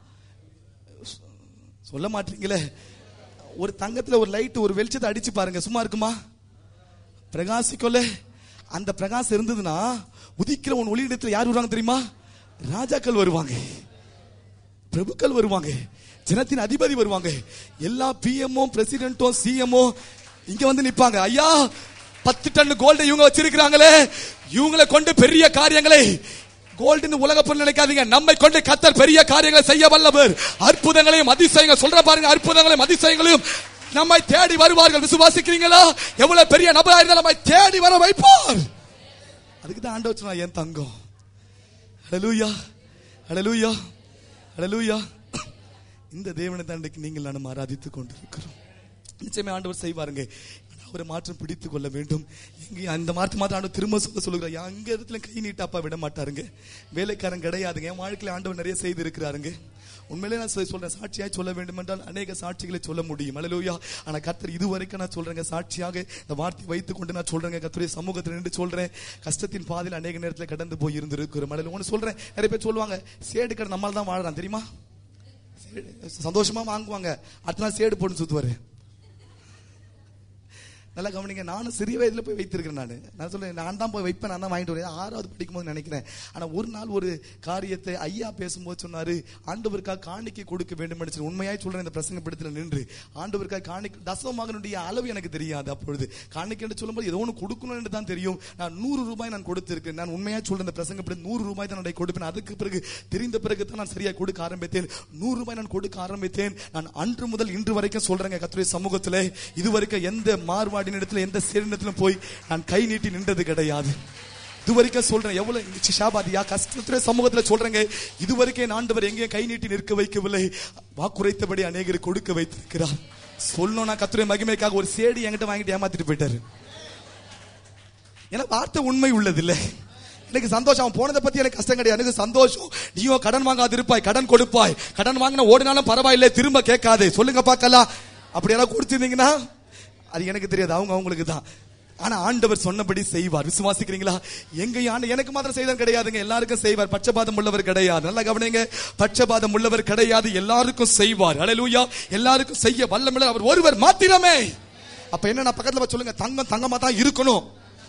சொல்ல மாட்டீங்களே, ஒரு தங்கத்துல ஒரு லைட் ஒரு வெளிச்சத்தை அடிச்சு பாருங்க, சும்மா இருக்குமா? பிரகாசிக்கொள்ள அந்த பிரகாசம் இருந்ததுன்னா, உதிக்கிற உன் ஒளியிடத்தில் யார் வருவாங்க தெரியுமா? ராஜாக்கள் வருவாங்க, பிரபுக்கள் வருவாங்க, ஜனத்தின் அதிபதி வருவாங்க, எல்லா பிஎம்ஓ பிரசிடென்ட்டோ சிஎம்ஓ இங்க வந்து நிப்பாங்க. ஐயா 10 டன் கோல்டு இவங்க வச்சிருக்கிறாங்களே, இவங்களை கொண்டு பெரிய காரியங்களை, கோல்டுன்னு உலக பொருள் நினைக்காதீங்க, நம்மை கொண்டு கர்த்தர் பெரிய காரியங்களை செய்ய வல்லவர். அற்புதங்களையும் அதிசயங்கள் சொல்ற பாருங்க, அற்புதங்களையும் அதிசயங்களையும் நம்மை தேடி வருவார்கள். விசுவாசிக்கிறீங்களா? எவ்வளவு பெரிய நபரா இருந்தாலும் நம்மை தேடி வர வைப்பார். அதுக்கு தான் ஆண்டவர் சொன்னார், என் தங்கம். ஹல்லேலூயா, ஹல்லேலூயா, ஹல்லேலூயா. இந்த தேவனை தான் நீங்கள் நானும் ஆராதித்துக் கொண்டிருக்கிறோம். நிச்சயமே ஆண்டவர் செய்வாருங்க. ஒரு மாற்றம் பிடித்துக் கொள்ள வேண்டும். அந்த மாற்றம் ஆண்டவர் திரும்ப சொல்லுகிறார், அங்க இடத்துல கை நீட்டாப்பா விட மாட்டாருங்க. வேலைக்காரன் கிடையாதுங்க. என் வாழ்க்கையில ஆண்டவர் நிறைய செய்து இருக்கிறாருங்க. உண்மையிலே நான் சொல்றேன், சாட்சியாய் சொல்ல வேண்டும் என்றால் அநேக சாட்சிகளை சொல்ல முடியும். அல்லேலூயா. ஆனா கர்த்தர் இதுவரைக்கும் நான் சொல்றேங்க, சாட்சியாக இந்த வார்த்தை வைத்துக் கொண்டு நான் சொல்றேங்க, கர்த்தருடைய சமூகத்தில் நின்று சொல்றேன், கஷ்டத்தின் பாதையில் அநேக நேரத்தில் கடந்து போய் இருந்திருக்கிறோம். ஒன்னு சொல்றேன், நிறைய பேர் சொல்லுவாங்க, சேடு கடை நம்மால் தான் வாழறான் தெரியுமா, சந்தோஷமா வாங்குவாங்க, அடுத்த நாள் சேடு போட்டு சுத்துவாரு. நல்லா கவனிங்க, நானும் சிறிய வயதுல போய் வைத்திருக்கிறேன். நான் சொல்றேன், நான் தான் போய் வைப்பேன், நான் தான் வாங்கிட்டு வரேன். 6வது படிக்கும் போது நினைக்கிறேன். ஆனா ஒரு நாள் ஒரு காரியத்தை ஐயா பேசும்போது சொன்னாரு, ஆண்டவருக்காக காணிக்கை கொடுக்க வேண்டும் என்று. உண்மையாய் சொல்றேன், இந்த பிரசங்கப்படத்தில் நின்று ஆண்டவருக்காக காணிக்கை, தசமகனுடைய அளவு எனக்கு தெரியாது. அப்பொழுது காணிக்கை என்று சொல்லும்போது ஏதோ ஒன்று கொடுக்கணும் என்று தான் தெரியும். நான் 100 ரூபாய் நான் கொடுத்திருக்கேன். நான் உண்மையாய் சொல்றேன், இந்த பிரசங்கப்படத்தில் 100 ரூபாய் தான் நான் கொடுப்பேன். அதுக்கு பிறகு தெரிந்த பிறகு தான் நான் சரியா கொடுக்க ஆரம்பித்தேன். 100 ரூபாய் நான் கொடுக்க ஆரம்பித்தேன். நான் அன்று முதல் இன்று வரைக்கும் சொல்றேங்க, கர்த்தருடைய சமூகத்தில் இதுவரைக்கும் எந்த மார்வாடி இடத்துல எந்த சேரினத்திலும் போய் நான் கை நீட்டி நின்றது கிடையாது. இதுவரைக்கும் சொல்றேன், எவ்வளவு ஷாபாதியா கஷ்டத்துல சமூகத்துல சொல்றேங்க, இதுவரைக்கும் ஆண்டவர் எங்கேயும் கை நீட்டி நிற்க வைக்கவில்லை, வாக்குரைத்தபடி அநேகரை கொடுக்க வைத்திருக்கிறார். சொல்லணும்னா கர்த்தருடைய மகிமைக்காக ஒரு சேடி என்கிட்ட வாங்கிட்டு ஏமாத்திட்டு போயிட்டாரு. ஏன்னா வார்த்தை உண்மை உள்ளது இல்ல. எனக்கு சந்தோஷம், அவன் போனதை பத்தி எனக்கு கஷ்டம் கிடையாது, எனக்கு சந்தோஷம். நீயோ கடன் வாங்காது இருப்பாய், கடன் கொடுப்பாய், கடன் வாங்கின ஓடினாலும் பரவாயில்லை, திரும்ப கேட்காதே. சொல்லுங்க பார்க்கலாம், அப்படி எல்லாம் கொடுத்திருந்தீங்கன்னா அது எனக்கு தெரியாது, அவங்களுக்கு தான். ஆனா ஆண்டவர் சொன்னபடி செய்வார். விசுவாசிக்கிறீங்களா? எங்க எனக்கு மாத்திரம் செய்தது கிடையாதுங்க, எல்லாருக்கும் செய்வார். பட்சபாதம் உள்ளவர் கிடையாது. நல்லா கவனிங்க, பட்சபாதம் உள்ளவர் கிடையாது, எல்லாருக்கும் செய்வார். ஹல்லேலூயா. எல்லாருக்கும் செய்ய வல்லமையுள்ள அவர் ஒருவர் மாத்திரமே. அப்ப என்ன பக்கத்துல சொல்லுங்க, தங்கம் தங்கமா தான் இருக்கணும்,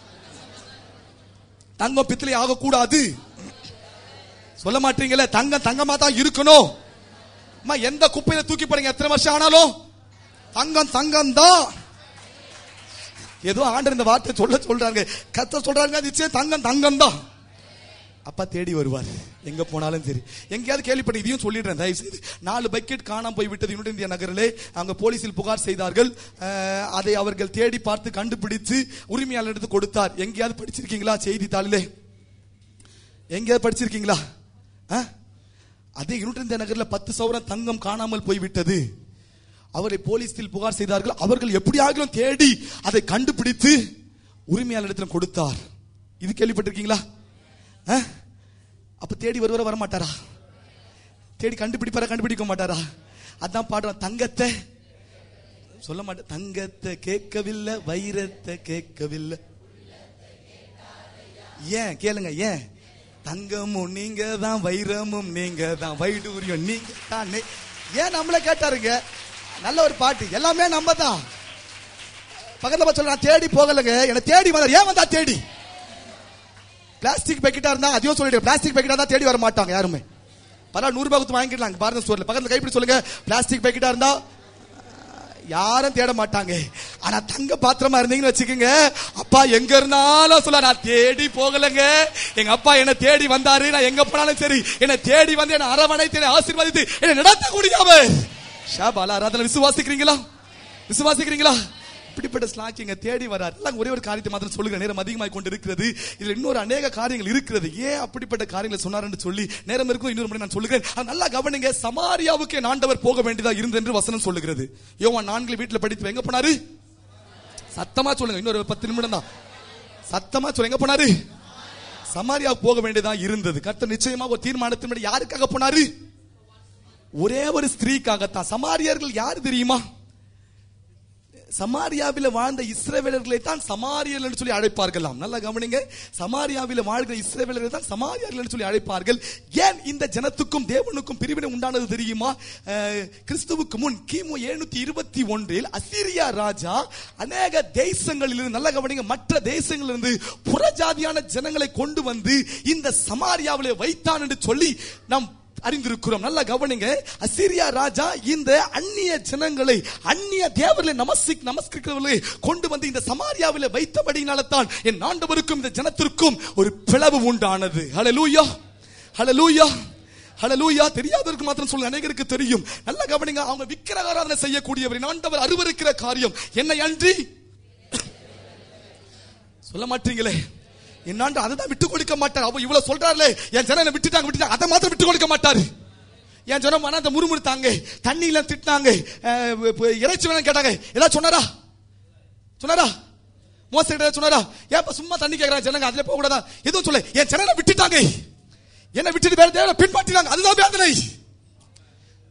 தங்கம் பித்தளை ஆக கூடாது. சொல்ல மாட்டீங்களே, தங்கம் தங்கமா தான் இருக்கணும். எந்த குப்பையில தூக்கி போறீங்க, எத்தனை வருஷம் ஆனாலும் தங்கம் தங்கம் தான். ஏதோ ஆண்டவர் இந்த வார்த்தை சொல்றாங்க, கர்த்தர் சொல்றாங்க, நிச்சயம் தங்கம் தங்கம் தான். அப்பா தேடி வருவார், எங்க போனாலும் சரி. எங்கேயாவது கேள்விப்பட்ட இதையும் சொல்லிடுறேன் தயவு செய்து, 4 பக்கெட் காணாம போய் விட்டது யுனைடெட் இந்தியா நகரிலே. அங்க போலீசில் புகார் செய்தார்கள். அதை அவர்கள் தேடி பார்த்து கண்டுபிடித்து உரிமையாளர் எடுத்து கொடுத்தார். எங்கேயாவது படிச்சிருக்கீங்களா செய்தித்தாளிலே? எங்கேயாவது படிச்சிருக்கீங்களா? அதே யுனைடெட் இந்தியா நகரில் 10 சவரன் தங்கம் காணாமல் போய்விட்டது. அவரை போலீசில் புகார் செய்தார்கள். அவர்கள் எப்படியாகிலும் தேடி அதை கண்டுபிடித்து உரிமையாளரிடத்தில் கொடுத்தார். இது கேள்விப்பட்டிருக்கீங்களா? அப்ப தேடி வருவாரா வரமாட்டாரா? தேடி கண்டுபிடிப்பாரா கண்டுபிடிக்க மாட்டாரா? அதான் பாடுறோம், தங்கத்தை சொல்ல மாட்டேன், தங்கத்தை கேட்கவில்லை, வைரத்தை கேட்கவில்லை. ஏன் கேளுங்க, ஏன்? தங்கமும் நீங்க தான், வைரமும் நீங்க தான், வைடூரியம் நீங்க தானே. ஏன் நம்மள கேட்டாருங்க? நல்ல ஒரு பாட்டு, எல்லாமே நம்ம தான். பக்கத்துல சொல்ல, நான் தேடி போகலங்க, என்ன தேடி வந்தார். ஏன் வந்தா தேடி? பிளாஸ்டிக் பேக்கெட்டா இருந்தா அதையும் சொல்லிட்டு, பிளாஸ்டிக் பேக்கெட்டா தான் தேடி வர மாட்டாங்க யாருமே. பரவாயில்ல, 100 ரூபாய் கொடுத்து வாங்கிடலாம் பாரத ஸ்டோர்ல. பக்கத்துல கைப்பிடி சொல்லுங்க, பிளாஸ்டிக் பேக்கெட்டா இருந்தா யாரும் தேட மாட்டாங்க. ஆனா தங்க பாத்திரமா இருந்தீங்கன்னு வச்சுக்கோங்க, அப்பா எங்க இருந்தாலும் சொல்ல, நான் தேடி போகலங்க, எங்க அப்பா என்ன தேடி வந்தாரு. நான் எங்க போனாலும் சரி, என்ன தேடி வந்து என்ன அரவணைத்து ஆசீர்வதித்து என்ன நடத்தக்கூடியவர். ஷாபாலா ராதன. விசுவாசிக்கிறீங்களா? விசுவாசிக்கிறீங்களா? இப்படிப்பட்ட ஸ்லாக்கிங்க தேடி வரார். ஒரே ஒரு காரியத்தை மாத்திரம் சொல்லுங்க, நேரம் அதிகமாக கொண்டு இருக்கிறது. இதுல இன்னொரு அநேக காரியங்கள் இருக்கிறது. ஏன் அப்படிப்பட்ட காரியங்களை சொன்னார் என்று சொல்லி நேரம் இருக்கும், இன்னொரு முறை நான் சொல்லுகிறேன். நல்லா கவனிங்க, சமாரியாவுக்கு ஆண்டவர் போக வேண்டியதா இருந்தது என்று வசனம் சொல்லுகிறது. யோவான் 4 வீட்டுல படித்து எங்க போனாரு? சத்தமா சொல்லுங்க, இன்னொரு 10 நிமிடம் தான். சத்தமா சொல்லுங்க, எங்க போனாரு? சமாரியாவுக்கு போக வேண்டியதா இருந்தது. கர்த்தர் நிச்சயமாக ஒரு தீர்மானத்தின்படி யாருக்காக போனாரு? ஒரே ஒரு ஸ்திரீக்காகத்தான். சமாரியர்கள் யாரு தெரியுமா? சமாரியாவில் வாழ்ந்த இஸ்ரவேலர்களை தான் சமாரியர்கள் என்று சொல்லி அழைப்பார்களாம். நல்லா கவனிங்க, சமாரியாவில் வாழ்கிற இஸ்ரவேலர்களை தான் சமாரியர்கள் என்று சொல்லி அழைப்பார்கள். ஏன் இந்த ஜனத்துக்கும் தேவனுக்கும் பிரிவினை உண்டானது தெரியுமா? கிறிஸ்துவுக்கு முன் கிமு 721 அசீரியா ராஜா அநேக தேசங்களிலிருந்து, நல்லா கவனிங்க, மற்ற தேசங்களிலிருந்து புறஜாதியான ஜனங்களை கொண்டு வந்து இந்த சமாரியாவிலே வைத்தான் என்று சொல்லி நாம் அறிந்திருக்கிறோம். நல்லா கவனிங்க, அசீரியா ராஜா இந்த அந்நிய ஜனங்களை, அந்நிய தேவர்களை நமஸ்கரிக்கிறவர்களை கொண்டு வந்து இந்த சமாரியாவில் வைத்தபடியினால தான் என் ஆண்டவருக்கும் இந்த ஜனத்திற்கும் ஒரு பிளவு உண்டானது. ஹல்லேலூயா, ஹல்லேலூயா, ஹல்லேலூயா. தெரியாதவருக்கு மாத்திரம் சொல்லுங்க, அநேகருக்கு தெரியும். நல்லா கவனிங்க, அவங்க விக்கிரக ஆராதனை செய்யக்கூடியவர். ஆண்டவர் அருவருக்கிற காரியம் என்னை அன்றி சொல்ல மாட்டீங்களே. என்னாண்டு அதை விட்டு கொடுக்க மாட்டார். அவ இவ்வளவு சொல்றாருல, என் ஜனம் விட்டுட்டாங்க, அதை மாத்திரம் விட்டு கொடுக்க மாட்டாரு. என் ஜனம் அந்த முறுமுறுத்தாங்க, தண்ணியில திட்டினாங்க, இறைச்சி வேணும் கேட்டாங்க, ஏதாவது சொன்னாரா? சொன்னாரா? மோசடி சொன்னாரா? ஏப்ப சும்மா தண்ணி கேட்கறாங்க ஜனங்க, அதுல போக கூடாதா? எதுவும் சொல்ல, என் ஜனம் விட்டுட்டாங்க, என்ன விட்டுட்டு வேற தேவனை பின்பற்றினாங்க, அதுதான் வேதனை.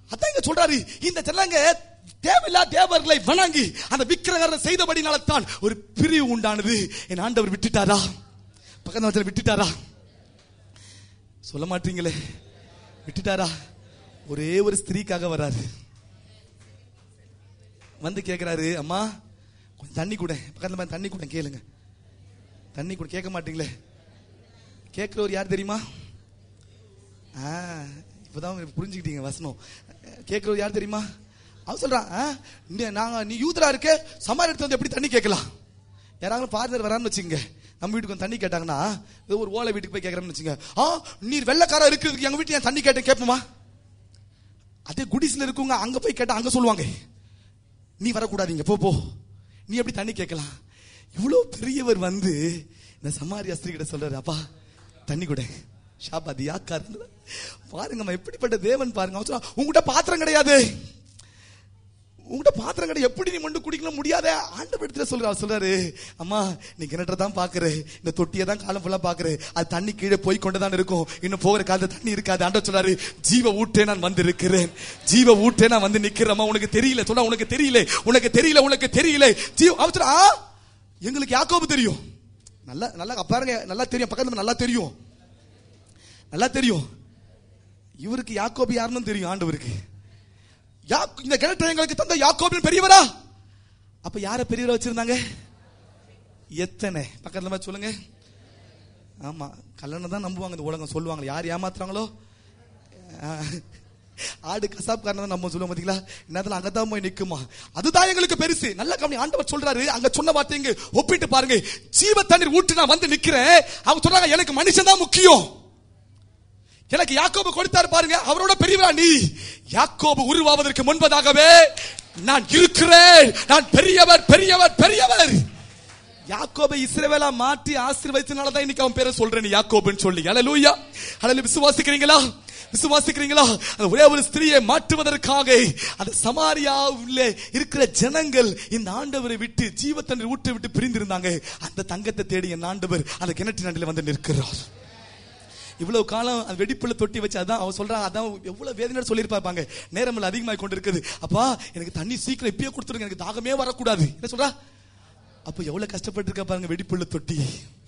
அதான் இங்க சொல்றாரு, இந்த ஜனங்க தேவையில்லா தேவர்களை வணங்கி அந்த விக்கிரகரை செய்தபடினால்தான் ஒரு பிரிவு உண்டானது. என் ஆண்டவர் விட்டுட்டாரா? பக்கத்துல விட்டுட்டாரா? சொல்ல மாட்டீங்களே, விட்டுட்டாரா? ஒரே ஒரு ஸ்திரீக்காக வராரு, வந்து கேட்கிறாரு, அம்மா கொஞ்சம் தண்ணி கூட, பக்கத்துல தண்ணி கூட கேளுங்க. தண்ணி கூட கேட்க மாட்டீங்களே. கேட்கிறவர் யார் தெரியுமா? இப்பதான் புரிஞ்சுக்கிட்டீங்க வசனம். கேட்கிறவர் யார் தெரியுமா? அவன் சொல்றான், நாங்க நீ யூதரா இருக்க, சமாரி இடத்துல வந்து எப்படி தண்ணி கேட்கலாம்? யாராவது ஃபாரினர் வரான்னு வச்சுங்க, நம்ம வீட்டுக்கு வந்து தண்ணி கேட்டாங்கன்னா, ஏதோ ஒரு ஓலை வீட்டுக்கு போய் கேட்கறோம்னு வச்சுங்க, நீர் வெள்ளக்காரா இருக்கிறதுக்கு எங்க வீட்டுல தண்ணி கேட்டேன் கேட்போமா? அதே குடிசில இருக்குங்க, அங்க போய் கேட்டா அங்க சொல்லுவாங்க, நீ வரக்கூடாதீங்க, போ, நீ எப்படி தண்ணி கேட்கலாம்? இவ்வளவு பெரியவர் வந்து இந்த சமாரியா ஸ்திரீ கிட்ட சொல்றாரு, அப்பா தண்ணி கூட. ஷாபாதி யாக்கா பாருங்கம்மா, எப்படிப்பட்ட தேவன் பாருங்க. உங்ககிட்ட பாத்திரம் கிடையாது, உங்ககிட்ட பாத்திரம் கிடையாது, எப்படி நீ மண்டு குடிக்கலாம் முடியாத. ஆண்டவர் சொல்றாரு, அம்மா நீ கிணற்ற தான் பாக்குற, இந்த தொட்டியை தான் காலம் ஃபுல்லா பாக்குற, அது தண்ணி கீழே போய் கொண்டுதான் இருக்கும், இன்னும் போகிற காலத்துல தண்ணி இருக்காது. ஆண்டவர் சொல்றாரு, ஜீவ ஊட்டே நான் வந்து இருக்கிறேன், ஜீவ ஊட்டே நான் வந்து நிக்கிறேன். உனக்கு தெரியல சொல்ல, உனக்கு தெரியல, உனக்கு தெரியல, உனக்கு தெரியல. எங்களுக்கு யாக்கோபு தெரியும், நல்லா நல்லா பாருங்க, நல்லா தெரியும், பக்கத்துல நல்லா தெரியும், நல்லா தெரியும். இவருக்கு யாக்கோபு யாருன்னு தெரியும் ஆண்டவருக்கு. இந்த கிணற்றை எங்களுக்கு தந்த யாக்கோபின் பெரியவரா? அப்ப யார பெரியவரா வச்சிருந்தாங்க? எத்தனை பக்கத்துல சொல்லுங்க. ஆமா, கல்யாணம் தான் நம்புவாங்க இந்த உலகம், சொல்லுவாங்க. யார் ஏமாத்துறாங்களோ, ஆடு கசாப்காரன் நம்ம சொல்லுவோம் பாத்தீங்களா, என்னத்துல அங்கதான் போய் நிக்குமா, அதுதான் எங்களுக்கு பெருசு. நல்ல கவனி, ஆண்டவர் சொல்றாரு, அங்க சொன்ன வார்த்தைங்க ஒப்பிட்டு பாருங்க. ஜீவ தண்ணீர் ஊற்று நான் வந்து நிக்கிறேன், அவங்க சொல்றாங்க எனக்கு மனுஷன் தான் முக்கியம், எனக்கு யாக்கோபு கொடுத்தாரு பாருங்க, அவரோட பெரியவரா நீ? யாக்கோபு உருவாவதற்கு முன்பதாகவே நான் இருக்கிறேன், நான் பெரியவர் பெரியவர் பெரியவர். யாக்கோபை இஸ்ரவேலா மாற்றி ஆசீர்வதிச்சனாலதான் இன்னைக்கு அவன் பேரை சொல்றேன் யாக்கோபுன்னு சொல்லி. ஹல்லேலூயா, ஹல்லேலூயா. விசுவாசிக்கிறீங்களா? விசுவாசிக்கிறீங்களா? ஒரே ஒரு ஸ்திரியை மாற்றுவதற்காக அந்த சமாரியாவில் இருக்கிற ஜனங்கள் இந்த ஆண்டவரை விட்டு ஜீவ தண்ணீர் ஊற்றை விட்டு பிரிந்திருந்தாங்க. அந்த தங்கத்தை தேடி என் ஆண்டவர் அந்த கிணற்றின் அண்டில வந்து நிற்கிறார். இவ்வளவு காலம் அந்த வெடிப்புல தொட்டி வச்சு, அதான் அவன் சொல்றான், அதான் எவ்வளவு வேதனை சொல்லியிருப்பாங்க. நேரம் அதிகமாக கொண்டு இருக்குது, அப்பா எனக்கு தண்ணி சீக்கிரம் இப்பயே கொடுத்துருங்க, எனக்கு தாகமே வரக்கூடாது. என்ன சொல்றா? அப்ப எவ்வளவு கஷ்டப்பட்டு இருக்க பாருங்க வெடிப்புள்ள தொட்டி.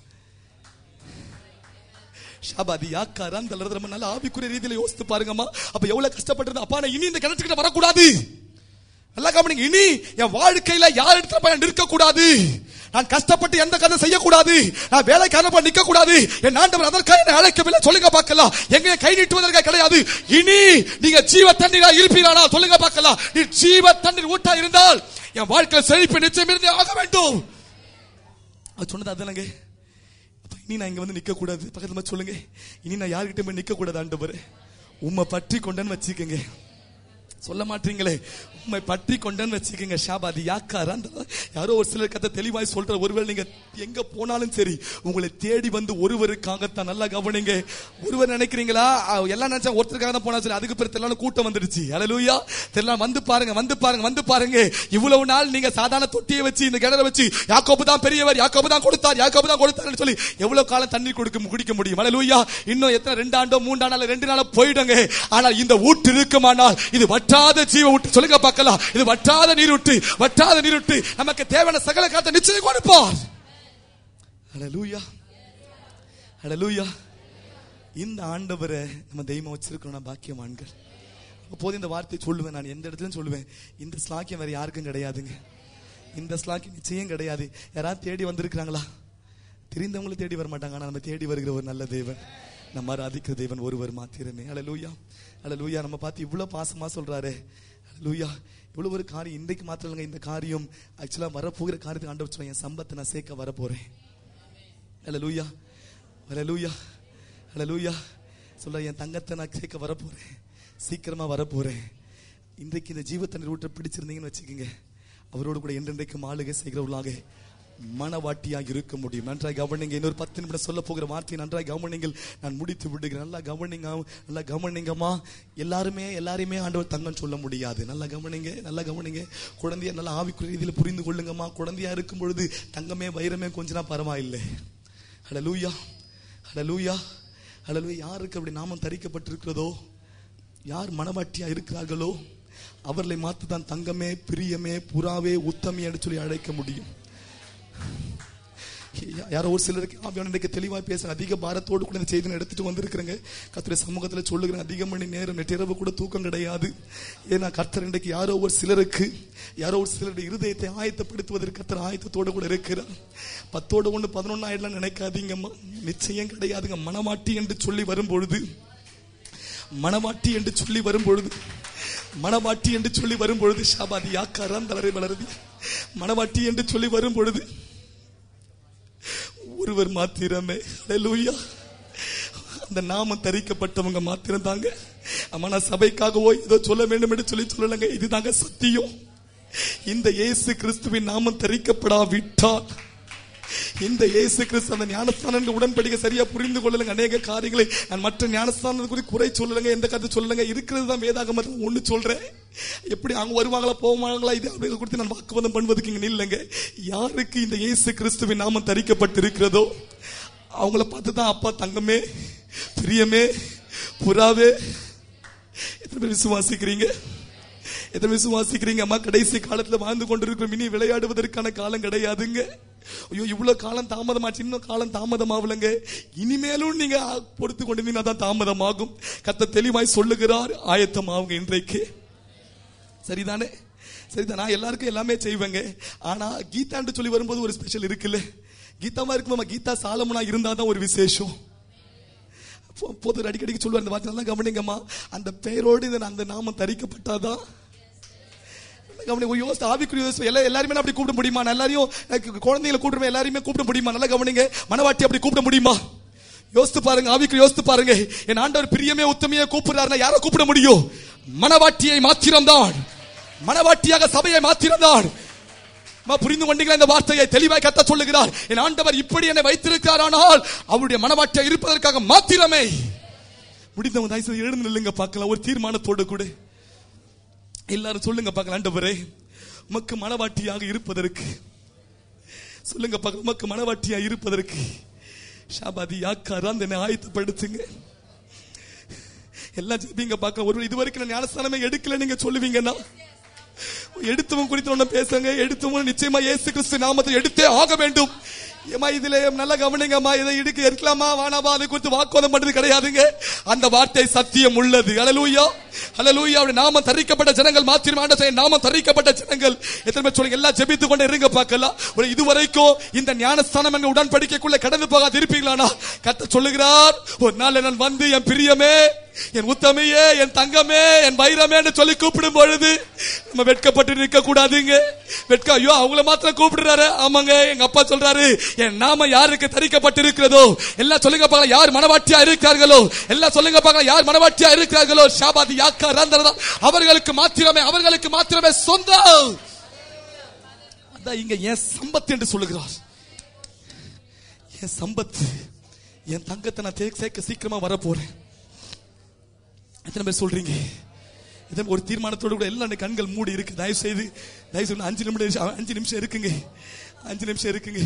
ஷாபாதி யாக்காரா நம்ம நல்ல ஆவிக்குரிய ரீதியில யோசித்து பாருங்கம்மா. அப்ப எவ்வளவு கஷ்டப்பட்டு, அப்பா நான் இனி இந்த கிணத்துக்கிட்ட வரக்கூடாது. நல்லா கவனிங்க, இனி என் வாழ்க்கையில யார் இடத்துல போய் நிற்க கூடாது, நான் கஷ்டப்பட்டு எந்த கதை செய்யக்கூடாது, நான் வேலைக்காரப்ப நிக்க கூடாது. என் ஆண்டவர் அதற்காக என்னை அழைக்கவில்லை. சொல்லுங்க பார்க்கலாம், எங்க கை நீட்டுவதற்காக கிடையாது. இனி நீங்க ஜீவ தண்ணீரா இருப்பீரானா? சொல்லுங்க பார்க்கலாம். நீ ஜீவ தண்ணீர் ஊட்டா இருந்தால் என் வாழ்க்கை செழிப்பு நிச்சயம் இருந்தே ஆக வேண்டும். அது சொன்னது அதுலங்க. இனி நான் இங்க வந்து நிக்க கூடாது. பக்கத்துல சொல்லுங்க, இனி நான் யார்கிட்ட போய் நிக்க கூடாது. ஆண்டவர் உம்மை பற்றி கொண்டேன்னு வச்சுக்கோங்க. சொல்ல மாட்டீங்களே, உண்மை பற்றி கொண்டேன்னு வச்சுக்கோங்க. ஷாபாதி யாக்காரா? யாரோ ஒரு சிலர் கதை தெளிவாய் சொல்ற, ஒருவேளை நீங்க எங்க போனாலும் சரி உங்களை தேடி வந்து ஒருவருக்காகத்தான். நல்லா கவனிங்க. ஒருவர் நினைக்கிறீங்களா, எல்லாம் நினைச்சா ஒருத்தருக்காக தான் போனா சரி, அதுக்கு பிறகு தெரியல கூட்டம் வந்துடுச்சு. ஹல்லேலூயா. தெரியல வந்து பாருங்க, வந்து பாருங்க, வந்து பாருங்க. இவ்வளவு நாள் நீங்க சாதாரண தொட்டியை வச்சு இந்த கிணற வச்சு யாக்கோபு தான் பெரியவர், யாக்கோபு தான் கொடுத்தார், யாக்கோபு தான் கொடுத்தார் சொல்லி எவ்வளவு காலம் தண்ணீர் குடிக்க முடியும்? ஹல்லேலூயா. இன்னும் எத்தனை 2 ஆண்டோ 3 ஆண்டோ 2 நாளோ போயிடுங்க. ஆனால் இந்த ஊற்று இருக்குமானால் இது வற்றாத ஜீவ ஊற்று. சொல்லுங்க பார்க்கலாம், இது வற்றாத நீரூற்று, வற்றாத நீரூற்று. நமக்கு தேவையான சகல காலத்தை நிச்சயம் கொடுப்பார். ஹல்லேலூயா, ஹல்லேலூயா. இந்த ஆண்டவரை நம்ம தெய்வமா வச்சிருக்கோம், பாக்கியவான்கள். அப்போது இந்த வார்த்தையை சொல்லுவேன், நான் எந்த இடத்துலயும் சொல்லுவேன், இந்த ஸ்லாக்கியம் வேற யாருக்கும் கிடையாதுங்க. இந்த ஸ்லாக்கியம் நிச்சயம் கிடையாது. யாராவது தேடி வந்திருக்கிறாங்களா? தெரிந்தவங்களை தேடி வர மாட்டாங்க. ஆனா நம்ம தேடி வருகிற ஒரு நல்ல தேவன், நம்ம ஆராதிக்கிற தேவன் ஒருவர் மாத்திரமே. ஹல்லேலூயா, ஹல்லேலூயா. நம்ம பார்த்து இவ்வளவு பாசமா சொல்றாரு. ஹல்லேலூயா. இவ்வளவு ஒரு காரியம் இன்றைக்கு மாத்திரம் இல்லைங்க, இந்த காரியம் ஆக்சுவலா வரப்போகிற காரியத்துக்கு ஆண்டவர் சொல்றாங்க, என் சம்பத்தை நான் சேர்க்க வரப்போறேன். ஹல்லேலூயா, ஹல்லேலூயா, ஹல்லேலூயா. சொல்ற, என் தங்கத்தை நான் சேர்க்க வரப்போறேன், சீக்கிரமா வரப்போறேன். இன்றைக்கு இந்த ஜீவ தண்ணீர் ஊற்ற பிடிச்சிருந்தீங்கன்னு வச்சுக்கோங்க, அவரோடு கூட என்றென்றைக்கும் ஆளுகை செய்கிறவர்களாக மனவாட்டியாக இருக்க முடியும். நன்றாய் கவனிங்க. இன்னொரு 10 நிமிடம் சொல்ல போகிற வார்த்தையை நன்றாய் கவனிங்கள். நான் முடித்து விடுகிறேன். நல்லா கவனிங்க, நல்லா கவனிங்கம்மா. எல்லாருமே ஆண்டவர் தங்கன்னு சொல்ல முடியாது. நல்லா கவனிங்க, நல்லா கவனிங்க. குழந்தைய நல்லா ஆவிக்குரிய ரீதியில் புரிந்து கொள்ளுங்கம்மா. குழந்தையா இருக்கும் பொழுது தங்கமே வைரமே கொஞ்சனா பரவாயில்லை. ஹல்லேலூயா, ஹல்லேலூயா, ஹல்லேலூயா. யாருக்கு அப்படி நாமம் தரிக்கப்பட்டிருக்கிறதோ, யார் மனவாட்டியா இருக்கிறார்களோ அவர்களை மாத்துதான் தங்கமே, பிரியமே, புறாவே, உத்தமே என்று சொல்லி அழைக்க முடியும். யாரோ ஒரு சிலருக்கு ஆவியானவருக்கு தெளிவாக பேச அதிக பாரத்தோடு கூட இந்த செய்தியை எடுத்துட்டு வந்திருக்கிறேங்க. கர்த்தருடைய சமூகத்தில் சொல்லுகிறேன், அதிக மணி நேரம் நேற்றிரவு கூட தூக்கம் கிடையாது. ஏன்னா கர்த்தர் இன்றைக்கு யாரோ ஒரு சிலருடைய இருதயத்தை ஆயத்தப்படுத்துவதற்கு கர்த்தர் ஆயத்தத்தோடு கூட இருக்கிறார். 10 1 11 ஆயிடலாம் நினைக்காதீங்கம்மா, நிச்சயம் கிடையாதுங்க. மனவாட்டி என்று சொல்லி வரும்பொழுது ஷாபாதி யாக்காரான் தளரை வளருதி. மனவாட்டி என்று சொல்லி வரும்பொழுது ஒருவர் மாத்திரமே, ஹல்லேலூயா, அந்த நாமம் தரிக்கப்பட்டவங்க மாத்திரம் தாங்க. ஆனா சபைக்காகவோ ஏதோ சொல்ல வேண்டும் என்று சொல்லி சொல்லலங்க. இதுதாங்க சத்தியம். இந்த இயேசு கிறிஸ்துவின் நாமம் தரிக்கப்படாவிட்டால், இந்த இயேசு கிறிஸ்து அந்த ஞானஸ்தான உடன்படிக்கை சரியா புரிந்து கொள்ளலங்க. அநேக காரியங்களை நான் மற்ற ஞானஸ்தான குறித்து குறை சொல்லலங்க, எந்த கருத்து சொல்லலங்க. இருக்கிறது தான் வேதாகமத்தில் ஒண்ணு சொல்றேன். எப்படி அவங்க வருவாங்களா போவாங்களா இது அப்படி கொடுத்து நான் வாக்குவாதம் பண்ணுவதுக்கு இங்க இல்லைங்க. யாருக்கு இந்த இயேசு கிறிஸ்துவின் நாமம் தரிக்கப்பட்டு இருக்கிறதோ அவங்கள பார்த்து தான் அப்பா தங்கமே, பிரியமே, புறாவே. எத்தனை பேர் விசுவாசிக்கிறீங்க? அம்மா, கடைசி காலத்துல வாழ்ந்து கொண்டிருக்கிறோம். இனி விளையாடுவதற்கான காலம் கிடையாதுங்க. ஐயோ இவ்வளவு காலம் தாமதமாச்சு, இன்னும் காலம் தாமதமாவலங்க. இனிமேலும் நீங்க பொறுத்து கொண்டிருந்தீங்கன்னா தான் தாமதமாகும். கர்த்தர் தெளிவாய் சொல்லுகிறார், ஆயத்தமாகுங்க இன்றைக்கு. சரிதானே? சரிதான். நான் எல்லாருக்கும் எல்லாமே செய்வேங்க. ஆனா கீதான்னு சொல்லி வரும்போது ஒரு ஸ்பெஷல் இருக்குல்ல. கீதாவா இருக்குமா, கீதா சாலமோனா இருந்தாதான் ஒரு விசேஷம். பொது அடிக்கடிக்கு சொல்லுவார், இந்த வார்த்தை நல்லா கவனிங்கம்மா, அந்த பெயரோடு அந்த நாமம் தரிக்கப்பட்டாதான். எல்லாருமே அப்படி கூப்பிட முடியுமா? எல்லாரையும் குழந்தைகளை கூப்பிடுவேன், எல்லாரையுமே கூப்பிட முடியுமா? நல்லா கவனிங்க. மனவாட்டி அப்படி கூப்பிட முடியுமா? யோசித்து பாருங்க, ஆவிக்கு யோசித்து பாருங்க. என் ஆண்டவர் பிரியமே உத்தமையே கூப்பிடுறாருன்னா யாரை கூப்பிட முடியும்? மனவாட்டியை மாத்திரம்தான். மனவாட்டியாக சபையை மாத்திரம்தான். புரிந்து கொண்டீங்களா? இந்த வார்த்தையை தெளிவாய் கர்த்தர் சொல்லுகிறார். என் ஆண்டவர் இப்படி என்னை வைத்திருக்கிறாரானால் அவருடைய மனவாட்டியா இருப்பதற்காக மாத்திரமே. முடிந்தவங்க தயவு எழுந்து நில்லுங்க பார்க்கலாம், ஒரு தீர்மானத்தோடு கூட எல்லாரும் சொல்லுங்க பார்க்கலாம், ஆண்டவரே உமக்கு மனவாட்டியாக இருப்பதற்கு சொல்லுங்க பார்க்கலாம், உமக்கு மனவாட்டியாக இருப்பதற்கு ஷாபாதி யாக்காரான் என்னை ஆயத்தப்படுத்துங்க. எல்லாம் ஜெபிங்க பார்க்கலாம். ஒரு இதுவரைக்கும் நான் ஞானஸ்தானமே எடுக்கல நீங்க சொல்லுவீங்கன்னா, எடுத்தவன் குறித்து ஒண்ணு பேசுங்க. எடுத்தவன் நிச்சயமா இயேசு கிறிஸ்து நாமத்தை எடுத்தே ஆக வேண்டும். இதுல நல்ல கவனிங்கம்மா, இதை எடுக்கலாமா வேணாமா அதை குறித்து வாக்குவாதம் பண்றது கிடையாதுங்க. அந்த வார்த்தை சத்தியம் உள்ளது. ஹல்லேலூயா, ஹல்லேலூயா. அவருடைய நாமம் தரிக்கப்பட்ட ஜனங்கள் மாத்திரம் ஆண்டவரே, நாமம் தரிக்கப்பட்ட ஜனங்கள் எத்தனை பேர் சொல்லுங்க. எல்லாம் ஜெபித்து கொண்டு இருங்க பார்க்கலாம். இதுவரைக்கும் இந்த ஞானஸ்தானம் எங்க உடன்படிக்கைக்குள்ள கடந்து போகாது இருப்பீங்களானா கர்த்தர் சொல்லுகிறார், ஒரு நாள் நான் வந்து என் பிரியமே, என் உத்தமையே, என் தங்கமே, என் வைரமே என்று சொல்லி கூப்பிடும் பொழுது நம்ம வெட்கப்பட்டு நிற்க கூடாதுங்க. ஐயோ அவங்கள மாத்திரம் கூப்பிடுறாரு. ஆமாங்க, எங்க அப்பா சொல்றாரு, என் நாம யாருக்கு தரிக்கப்பட்டு இருக்கிறதோ எல்லாம் சொல்லுங்க பார்க்கலாம், யார் மனவாட்டியா இருக்கிறார்களோ எல்லாம் சொல்லுங்க பார்க்கலாம், யார் மனவாட்டியா இருக்கிறார்களோ ஷாபாதி யாக்கா ரந்தரதா அவர்களுக்கு மாத்திரமே சொந்தம். அதான் இங்க என் சம்பத்து என்று சொல்லுகிறார். என் சம்பத்து, என் தங்கத்தை நான் சேர்க்க சீக்கிரமா வர போறேன். எத்தனை பேர் சொல்றீங்க? இதன் ஒரு தீர்மானத்தோடு கூட எல்லாம் கண்கள் மூடி இருக்கு. தயவு செய்து 5 நிமிஷம் இருக்குங்க. 5 நிமிஷம் இருக்குங்க.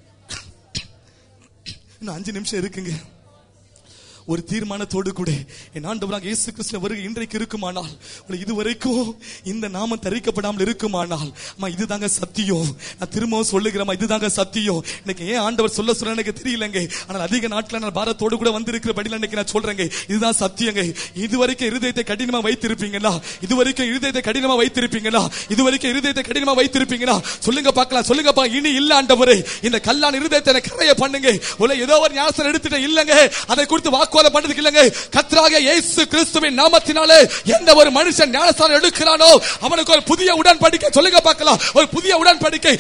இன்னும் 5 நிமிஷம் இருக்குங்க. ஒரு தீர்மானத்தோடு கூட என் ஆண்டவராக இயேசு கிறிஸ்து வருகை இன்றைக்கு இருக்குமானால், இதுவரைக்கும் இந்த நாமம் தரிக்கப்படாமல் இருக்குமானால், இதுதாங்க சத்தியம். நான் திரும்பவும் சொல்லுகிறேன், இதுதாங்க சத்தியம். இன்னைக்கு ஏன் ஆண்டவர் சொல்ல எனக்கு தெரியலங்க. ஆனால் அதிக நாட்கள் நான் பாரத்தோடு கூட வந்திருக்கிறபடியில் இன்னைக்கு நான் சொல்றேங்க, இதுதான் சத்தியங்க. இதுவரைக்கும் இருதயத்தை கடினமா வைத்திருப்பீங்களா? சொல்லுங்க பார்க்கலாம், சொல்லுங்க பா. இனி இல்ல ஆண்டவரே, இந்த கல்லான இருதயத்தை கரைய பண்ணுங்க. ஏதோ ஒரு ஞானஸ்தானம் எடுத்துட்டேன் இல்லங்க, அதை குறித்து வாக்குவாதம் பண்றதுக்கு இல்லங்க. கர்த்தராகிய இயேசு கிறிஸ்துவின் நாமத்தினாலே எந்த ஒரு மனுஷன் ஞானஸ்தானம் எடுக்கிறானோ அவனுக்கு ஒரு புதிய உடன்படிக்கை. சொல்லுங்க பார்க்கலாம், ஒரு புதிய உடன்படிக்கை.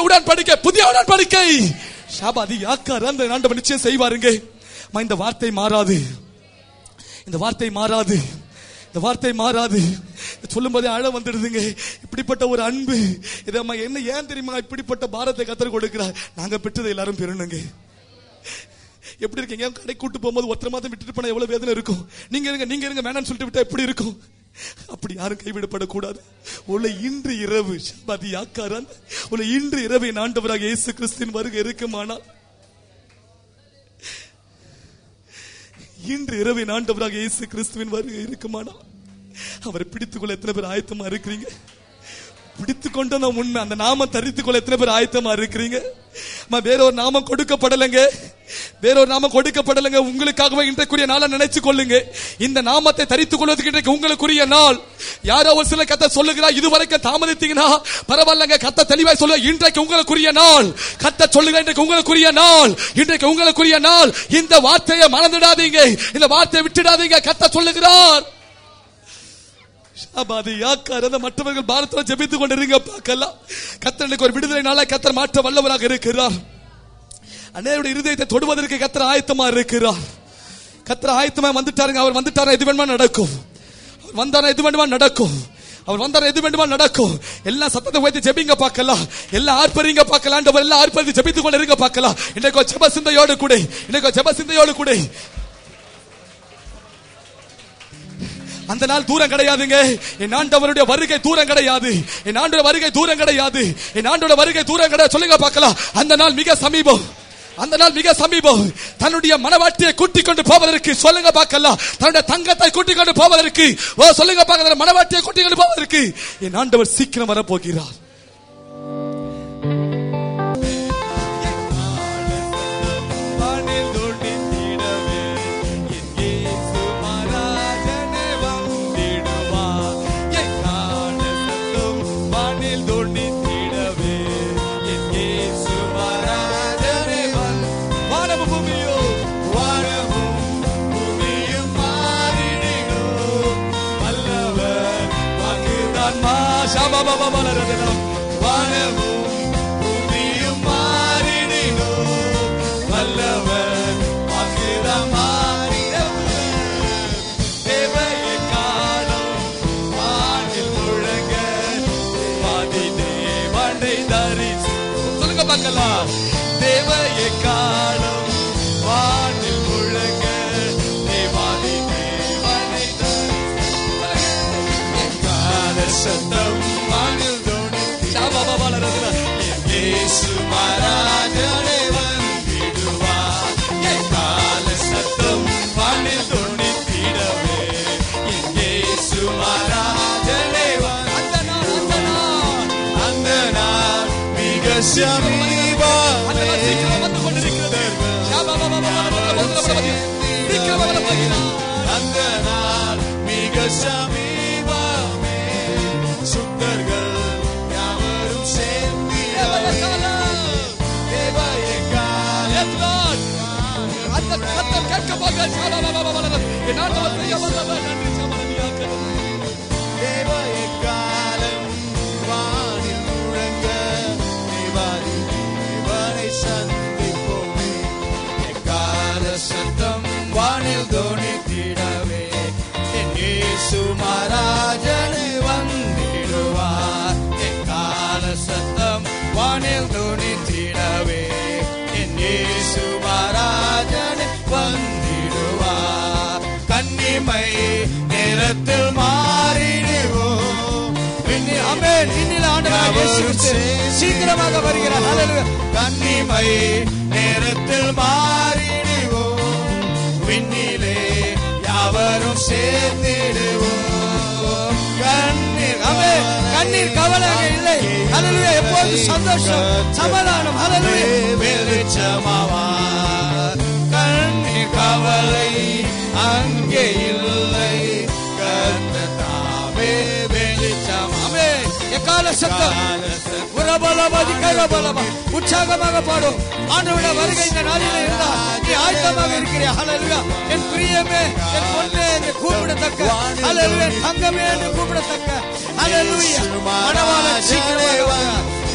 ஷாபாதி யாக்கார் அந்த ஆண்டவர் நிச்சயம் செய்வாருங்க. இந்த வார்த்தை மாறாது, இந்த வார்த்தை மாறாது. சொல்லும் போதே அழ வந்துடுதுங்க. இப்படிப்பட்ட ஒரு அன்பு என்ன ஏன் தெரியுமா? இப்படிப்பட்ட பாரத்தை கர்த்தர் கொடுக்கிறார். நாங்க பெற்றதை எல்லாரும் பெறணுங்க. எப்படி இருக்கீங்க? கடை கூட்டு போகும்போது ஒருத்தர மாதம் விட்டுட்டு போனா எவ்வளவு வேதனை இருக்கும். நீங்க இருங்க வேணாம்னு சொல்லிட்டு விட்டா எப்படி இருக்கும்? அப்படி யாரும் கைவிடப்படக்கூடாது. இன்று இரவு ஷாபாதி யாக்காரன், இன்று இரவு என் ஆண்டவராக இயேசு கிறிஸ்துவின் வருகை இருக்குமானால், இன்று இரவு என் ஆண்டவராக இயேசு கிறிஸ்துவின் வருகை இருக்குமானால் அவரை பிடித்துக்கொள்ள எத்தனை பேர் ஆயத்தமா இருக்கிறீங்க? பிடித்துக்கொண்ட உண்மை, அந்த நாமம் தரித்துக்கொள்ள எத்தனை பேர் ஆயத்தமா இருக்கிறீங்க? வேற ஒரு நாமம் கொடுக்கப்படலைங்க, வேற ஒரு நாமம் கொடுக்கப்படலைங்க. உங்களுக்காகவே இன்றைக்குரிய நாளை நினைச்சு கொள்ளுங்க. இந்த நாமத்தை தரித்துக் கொள்வதற்கு இன்றைக்கு உங்களுக்குரிய நாள். யாரோ ஒரு சில கத்த சொல்லுகிறா, இதுவரைக்கும் தாமதித்தீங்கன்னா பரவாயில்லங்க, கத்த தெளிவாய் சொல்ல, இன்றைக்கு உங்களுக்குரிய நாள். கத்த சொல்லுங்க, இன்றைக்கு உங்களுக்குரிய நாள், இன்றைக்கு உங்களுக்குரிய நாள். இந்த வார்த்தையை மறந்துடாதீங்க, இந்த வார்த்தையை விட்டுடாதீங்க. கத்த சொல்லுகிறார், மற்றவர்கள் பாரத்தில் ஜெபித்துக் கொண்டிருங்க பார்க்கலாம். கர்த்தருக்கு ஒரு விடுதலை நாளை கர்த்தர் மாற்ற வல்லவராக இருக்கிறார். அநேகருடைய இருதயத்தை தொடுவதற்கு கர்த்தர் ஆயத்தமா இருக்கிறார். கர்த்தர் ஆயத்தமா வந்துட்டாருங்க. அவர் வந்துட்டாரா எது வேண்டுமா நடக்கும், அவர் வந்தாரா எது வேண்டுமா நடக்கும், அவர் வந்தாரா எது வேண்டுமா நடக்கும். எல்லாம் சத்தத்தை உயர்த்தி ஜெபிங்க பார்க்கலாம், எல்லாம் ஆர்ப்பரிங்க பார்க்கலாம், எல்லாம் ஆர்ப்பரித்து ஜெபித்துக் கொண்டிருங்க பார்க்கலாம். இன்றைக்கு ஜெப சிந்தையோடு கூட, இன்றைக்கு ஜெப சிந்தையோடு கூட. அந்த நாள் தூரம் கிடையாதுங்க. என் ஆண்டவருடைய வருகை தூரம் கிடையாது, என் ஆண்டவருடைய வருகை தூரம் கிடையாது, என் ஆண்டவருடைய வருகை தூரம் கிடையாது. சொல்லுங்க பார்க்கலாம், அந்த நாள் மிக சமீபம், அந்த நாள் மிக சமீபம். தன்னுடைய மனவாட்டியை கூட்டிக் கொண்டு போவதற்கு, சொல்லுங்க பார்க்கலாம், தன்னுடைய தங்கத்தை கூட்டிக் கொண்டு போவதற்கு, சொல்லுங்க பார்க்கலாம், மனவாட்டியை கூட்டிக் கொண்டு போவதற்கு என் ஆண்டவர் சீக்கிரம் வரப்போகிறார். சொல்லுங்க பார்க்கலாம், தேவையை காணும் வானில் முழங்க, தேவாதி தேவனை சத்தம் வானில் இயேசு மகாராஜனே வந்திடுவார். கால சத்தம் வானில் தொனித்திடவே இயேசு மகாராஜனே அந்த நாள் மிக சமீபம் வந்து கொண்டிருக்கிறது. அந்த நாள் மிக சமீபமே, சுத்தர்கள் யாவரும் சேர்ந்து காலம் வானில் முழங்க, தேவாதி தேவனை சந்திப்போமே. கால சத்தம் வானில் தோனித்திடவே என் இயேசு மகாராஜனே வந்திடுவார். கால சத்தம் வானில் தோனித்திடவே என் இயேசு மகாராஜனே வந்திடுவார். கன்னிமை நேரத்தில் மாறிடுவோம். சீக்கிரமாக வருகிறார். கன்னிமை நேரத்தில் மாறிடுவோம், விண்ணிலே யாவரும் சேர்ந்திடுவோம். கண்ணீர் கவலை இல்லை, எப்போது சந்தோஷம் சமாதானம். வெளிச்சமாவார், கண்ணீர் கவலை அங்கே இல்லை, கர்த்ததாவே வெளிச்சமாவே. எக்கால சத்தம் உற்சாகமாக பாடும். ஆண்டவருடைய வருகை இந்த நாளில் இருந்தால் நீ ஆயத்தமாக இருக்கிறேன். ஹல்லேலூயா. என் பிரியமே, என் பொன்னே என்று கூப்பிடத்தக்க, ஹல்லேலூயா, என் தங்கமே என்று கூப்பிடத்தக்க, ஹல்லேலூயா, மணவாளன் சீக்கிரமாக.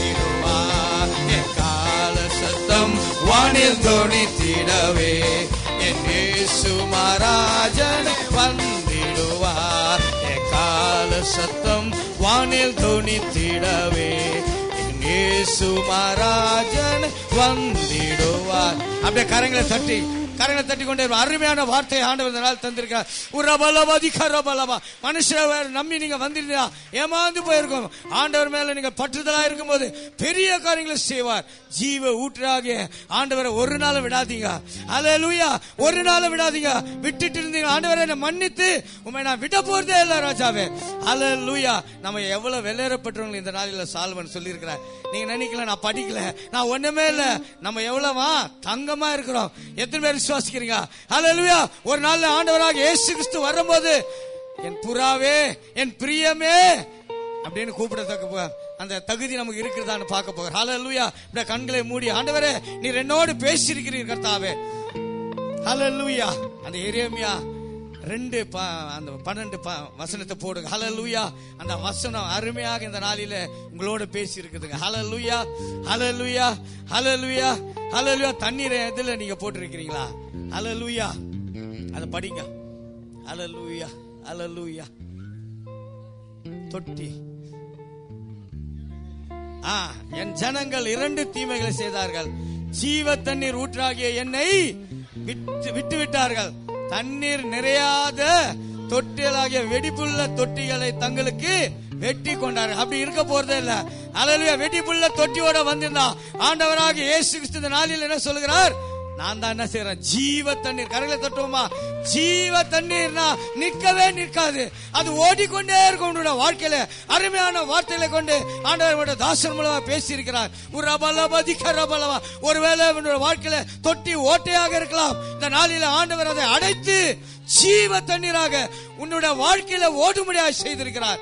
கால சத்தம் வானில் தோனித்திடவே என் இயேசு மகாராஜன் வந்திடுவார். கால சத்தம் வானில் தோனித்திடவே என் இயேசு மகாராஜன் வந்திடுவார். அப்படியே கரங்களை தட்டி கரங்களை தட்டி கொண்டே அருமையான வார்த்தை ஆண்டவர் இந்த நாள் தந்திருக்கார். மனுஷர் நம்பி நீங்க வந்திருந்தா ஏமாந்து போயிருக்கும். ஆண்டவர் மேல நீங்க பற்றுதலா இருக்கும் போது பெரிய காரியங்களை செய்வார். ஜீவ ஊற்றாகிய ஆண்டவரை ஒரு நாள் விடாதீங்க. அல்லேலூயா. ஒரு நாள் விடாதீங்க. விட்டுட்டு இருந்தீங்க. ஆண்டவரை என்ன மன்னித்து உண்மை நான் விட போறதே இல்ல ராஜாவே. அல்லேலூயா. நம்ம எவ்வளவு வெள்ளேறப்பட்டவங்க இந்த நாளில் சால்மன் சொல்லி இருக்கிறார். நீங்க நினைக்கல நான் படிக்கல, நான் ஒண்ணுமே இல்ல. நம்ம எவ்வளவா தங்கமா இருக்கிறோம். எத்தனை பேர் விசுவாசிக்கிறீங்க? அல்லேலூயா. ஒரு நாள்ல ஆண்டவராக இயேசு கிறிஸ்து வரும்போது என் புறாவே, என் பிரியமே அப்படின்னு கூப்பிடத்தக்க அந்த தகுதி நமக்கு இருக்கிறதான்னு பார்க்க போகிறோம். ஹல்லேலூயா. இந்த கண்களை மூடி ஆண்டவரே நீர் என்னோடு பேசியிருக்கிறீர் கர்த்தாவே. ஹல்லேலூயா. அந்த எரேமியா 2:12 வசனத்தை போடுங்க. ஹல்லேலூயா. அந்த வசனம் அருமையாக இந்த நாளில உங்களோட பேசி இருக்குதுங்க. ஹல்லேலூயா. ஹல்லேலூயா. ஹல்லேலூயா. ஹல்லேலூயா. தண்ணீரை எதுல நீங்க போட்டிருக்கிறீங்களா? ஹல்லேலூயா. அதை படிங்க. ஹல்லேலூயா. ஹல்லேலூயா. தொட்டி. என் ஜனங்கள் 2 தீமைகளை செய்தார்கள். ஜீவ தண்ணீர் ஊற்றாகிய என்னை விட்டு விட்டார்கள். தண்ணீர் நிறையாத தொட்டிகளாகிய வெடிப்புள்ள தொட்டிகளை தங்களுக்கு வெட்டி கொண்டார்கள். அப்படி இருக்க போறதே இல்ல. அல்லேலூயா. வெடிப்புள்ள தொட்டியோட வந்திருந்தா ஆண்டவராக இயேசு கிறிஸ்து இந்த நாளில் என்ன சொல்கிறார்? நான் தான் என்ன செய்யறேன்? ஜீவ தண்ணீர். கரையில தட்டுவோமா? ஜீவ தண்ணீர்னா நிற்கவே நிற்காது, அது ஓடிக்கொண்டே இருக்கும். உன்னோட வாழ்க்கையில அருமையான வார்த்தைகளை கொண்டு ஆண்டவரோட தாசன் மூலமா பேசி இருக்கிறார். ஒருவேளை உன்னோட வாழ்க்கையில தொட்டி ஓட்டையாக இருக்கலாம். இந்த நாளில ஆண்டவர் அதை அடைத்து ஜீவ தண்ணீராக உன்னுடைய வாழ்க்கையில ஓடும்படியாக செய்திருக்கிறார்.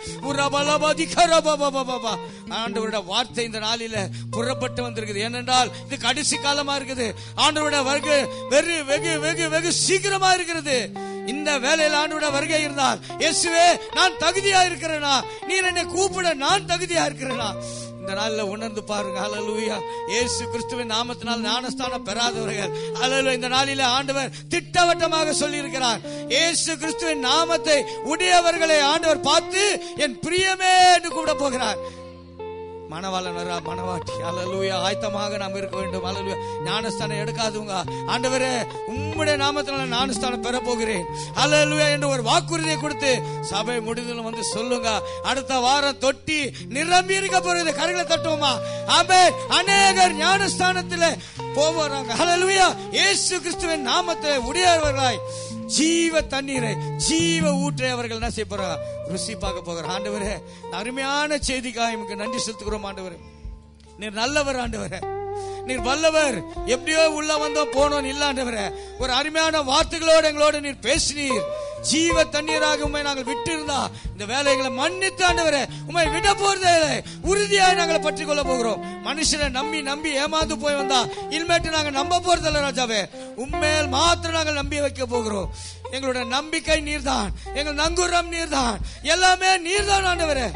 ஆண்டவருடைய வார்த்தை இந்த நாளில புறப்பட்டு வந்திருக்குது. ஏனென்றால் இது கடைசி காலமா இருக்குது. ஆண்டவருடைய வருகை வெகு வெகு வெகு வெகு சீக்கிரமா இருக்கிறது. இந்த வேலையில் ஆண்டவருடைய வருகை இருந்தால், இயேசுவே நான் தகுதியா இருக்கிறேனா, நீர் என்னை கூப்பிட நான் தகுதியா இருக்கிறேனா, இந்த நாள்ல உணர்ந்து பாருங்க. ஹல்லேலூயா. இயேசு கிறிஸ்துவின் நாமத்தினால் ஞானஸ்தானம் பெறாதவர்கள், ஹல்லேலூயா, இந்த நாளில ஆண்டவர் திட்டவட்டமாக சொல்லி இருக்கிறார். இயேசு கிறிஸ்துவின் நாமத்தை உடையவர்களை ஆண்டவர் பார்த்து என் பிரியமே என்று கூப்பிட போகிறார். மணவாளன் வரா, மணவாட்டி. ஹல்லேலூயா. ஆயத்தமாக நாம் இருக்க வேண்டும். ஹல்லேலூயா. ஞானஸ்தானம் எடுக்காதவங்க, ஆண்டவரே உம்முடைய நாமத்தினால ஞானஸ்தானம் பெற போகிறேன் ஹல்லேலூயா என்று ஒரு வாக்குறுதியை கொடுத்து சபை முடிந்ததும் வந்து சொல்லுங்க. அடுத்த வாரம் தொட்டி நிரம்பி இருக்க போறது. கரங்களை தட்டுவோமா? ஆமென். அநேகர் ஞானஸ்தானத்தில் போவாங்க. ஹல்லேலூயா. இயேசு கிறிஸ்துவின் நாமத்தை உடையவர்களாய் ஜீவ தண்ணீரை, ஜீவ ஊற்றை அவர்கள் என்ன செய்ய போறாங்க? ருசி பார்க்க போகிறார். ஆண்டவரே அருமையான செய்திக்காக எமக்கு நன்றி செலுத்துகிறோம். ஆண்டவரே நீர் நல்லவர். ஆண்டவரே நீர் வல்லவர். எப்படியோ உள்ள வந்தோம் போனோம் இல்ல ஆண்டவரே, ஒரு அருமையான வார்த்தைகளோடு எங்களோடு நீர் பேசினீர். ஜீவ தண்ணீராக உண்மை நாங்கள் விட்டு இருந்தா இந்த வேலைகளை மன்னித்து ஆண்டவரே உண்மை விட போறதே உறுதியாக நாங்கள் பற்றி கொள்ள போகிறோம். மனுஷனை நம்பி நம்பி ஏமாந்து போய் வந்தா இனிமேட்டு நாங்கள் நம்ப போறதில்ல ராஜாவே. உண்மையில் மாத்திரம் நாங்கள் நம்பி வைக்க போகிறோம். எங்களுடைய நம்பிக்கை நீர்தான், எங்கள் நங்குரம் நீர்தான், எல்லாமே நீர்தான் ஆண்டவரே.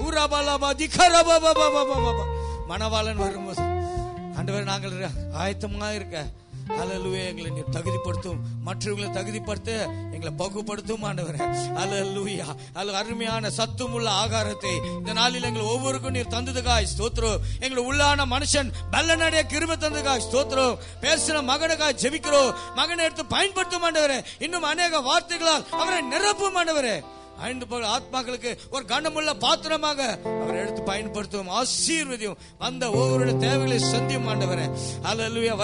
மணவாளன் வரும்போது ஆண்டவரே நாங்கள் ஆயத்தமா இருக்க ஹல்லேலூயா எங்களை நீர் தகுதிப்படுத்தும், மற்றவர்களை தகுதிப்படுத்த எங்களை பகுப்படுத்தும் ஆண்டவரே. ஹல்லேலூயா. அருமையான சத்துமுள்ள ஆகாரத்தை இந்த நாளில் எங்கள் ஒவ்வொருக்கும் நீர் தந்ததுக்காய் ஸ்தோத்திரம். எங்களை உள்ளான மனுஷன் பலனடைய கிருபை தந்ததுக்காய் ஸ்தோத்திரம். பேசின மகனுக்காய் ஜெபிக்கிறோம். மகனை எடுத்து பயன்படுத்தும் ஆண்டவரே. இன்னும் அநேக வார்த்தைகளால் அவரை நிரப்பும் ஆண்டவரே. ஆத்மாக்களுக்கு ஒரு கனமுள்ள பாத்திரமாக அவரை எடுத்து பயன்படுத்தும். ஆசீர்வதியும். அந்த ஒவ்வொரு தேவைகளை சந்தியும் ஆண்டவரே. ஹல்லேலூயா.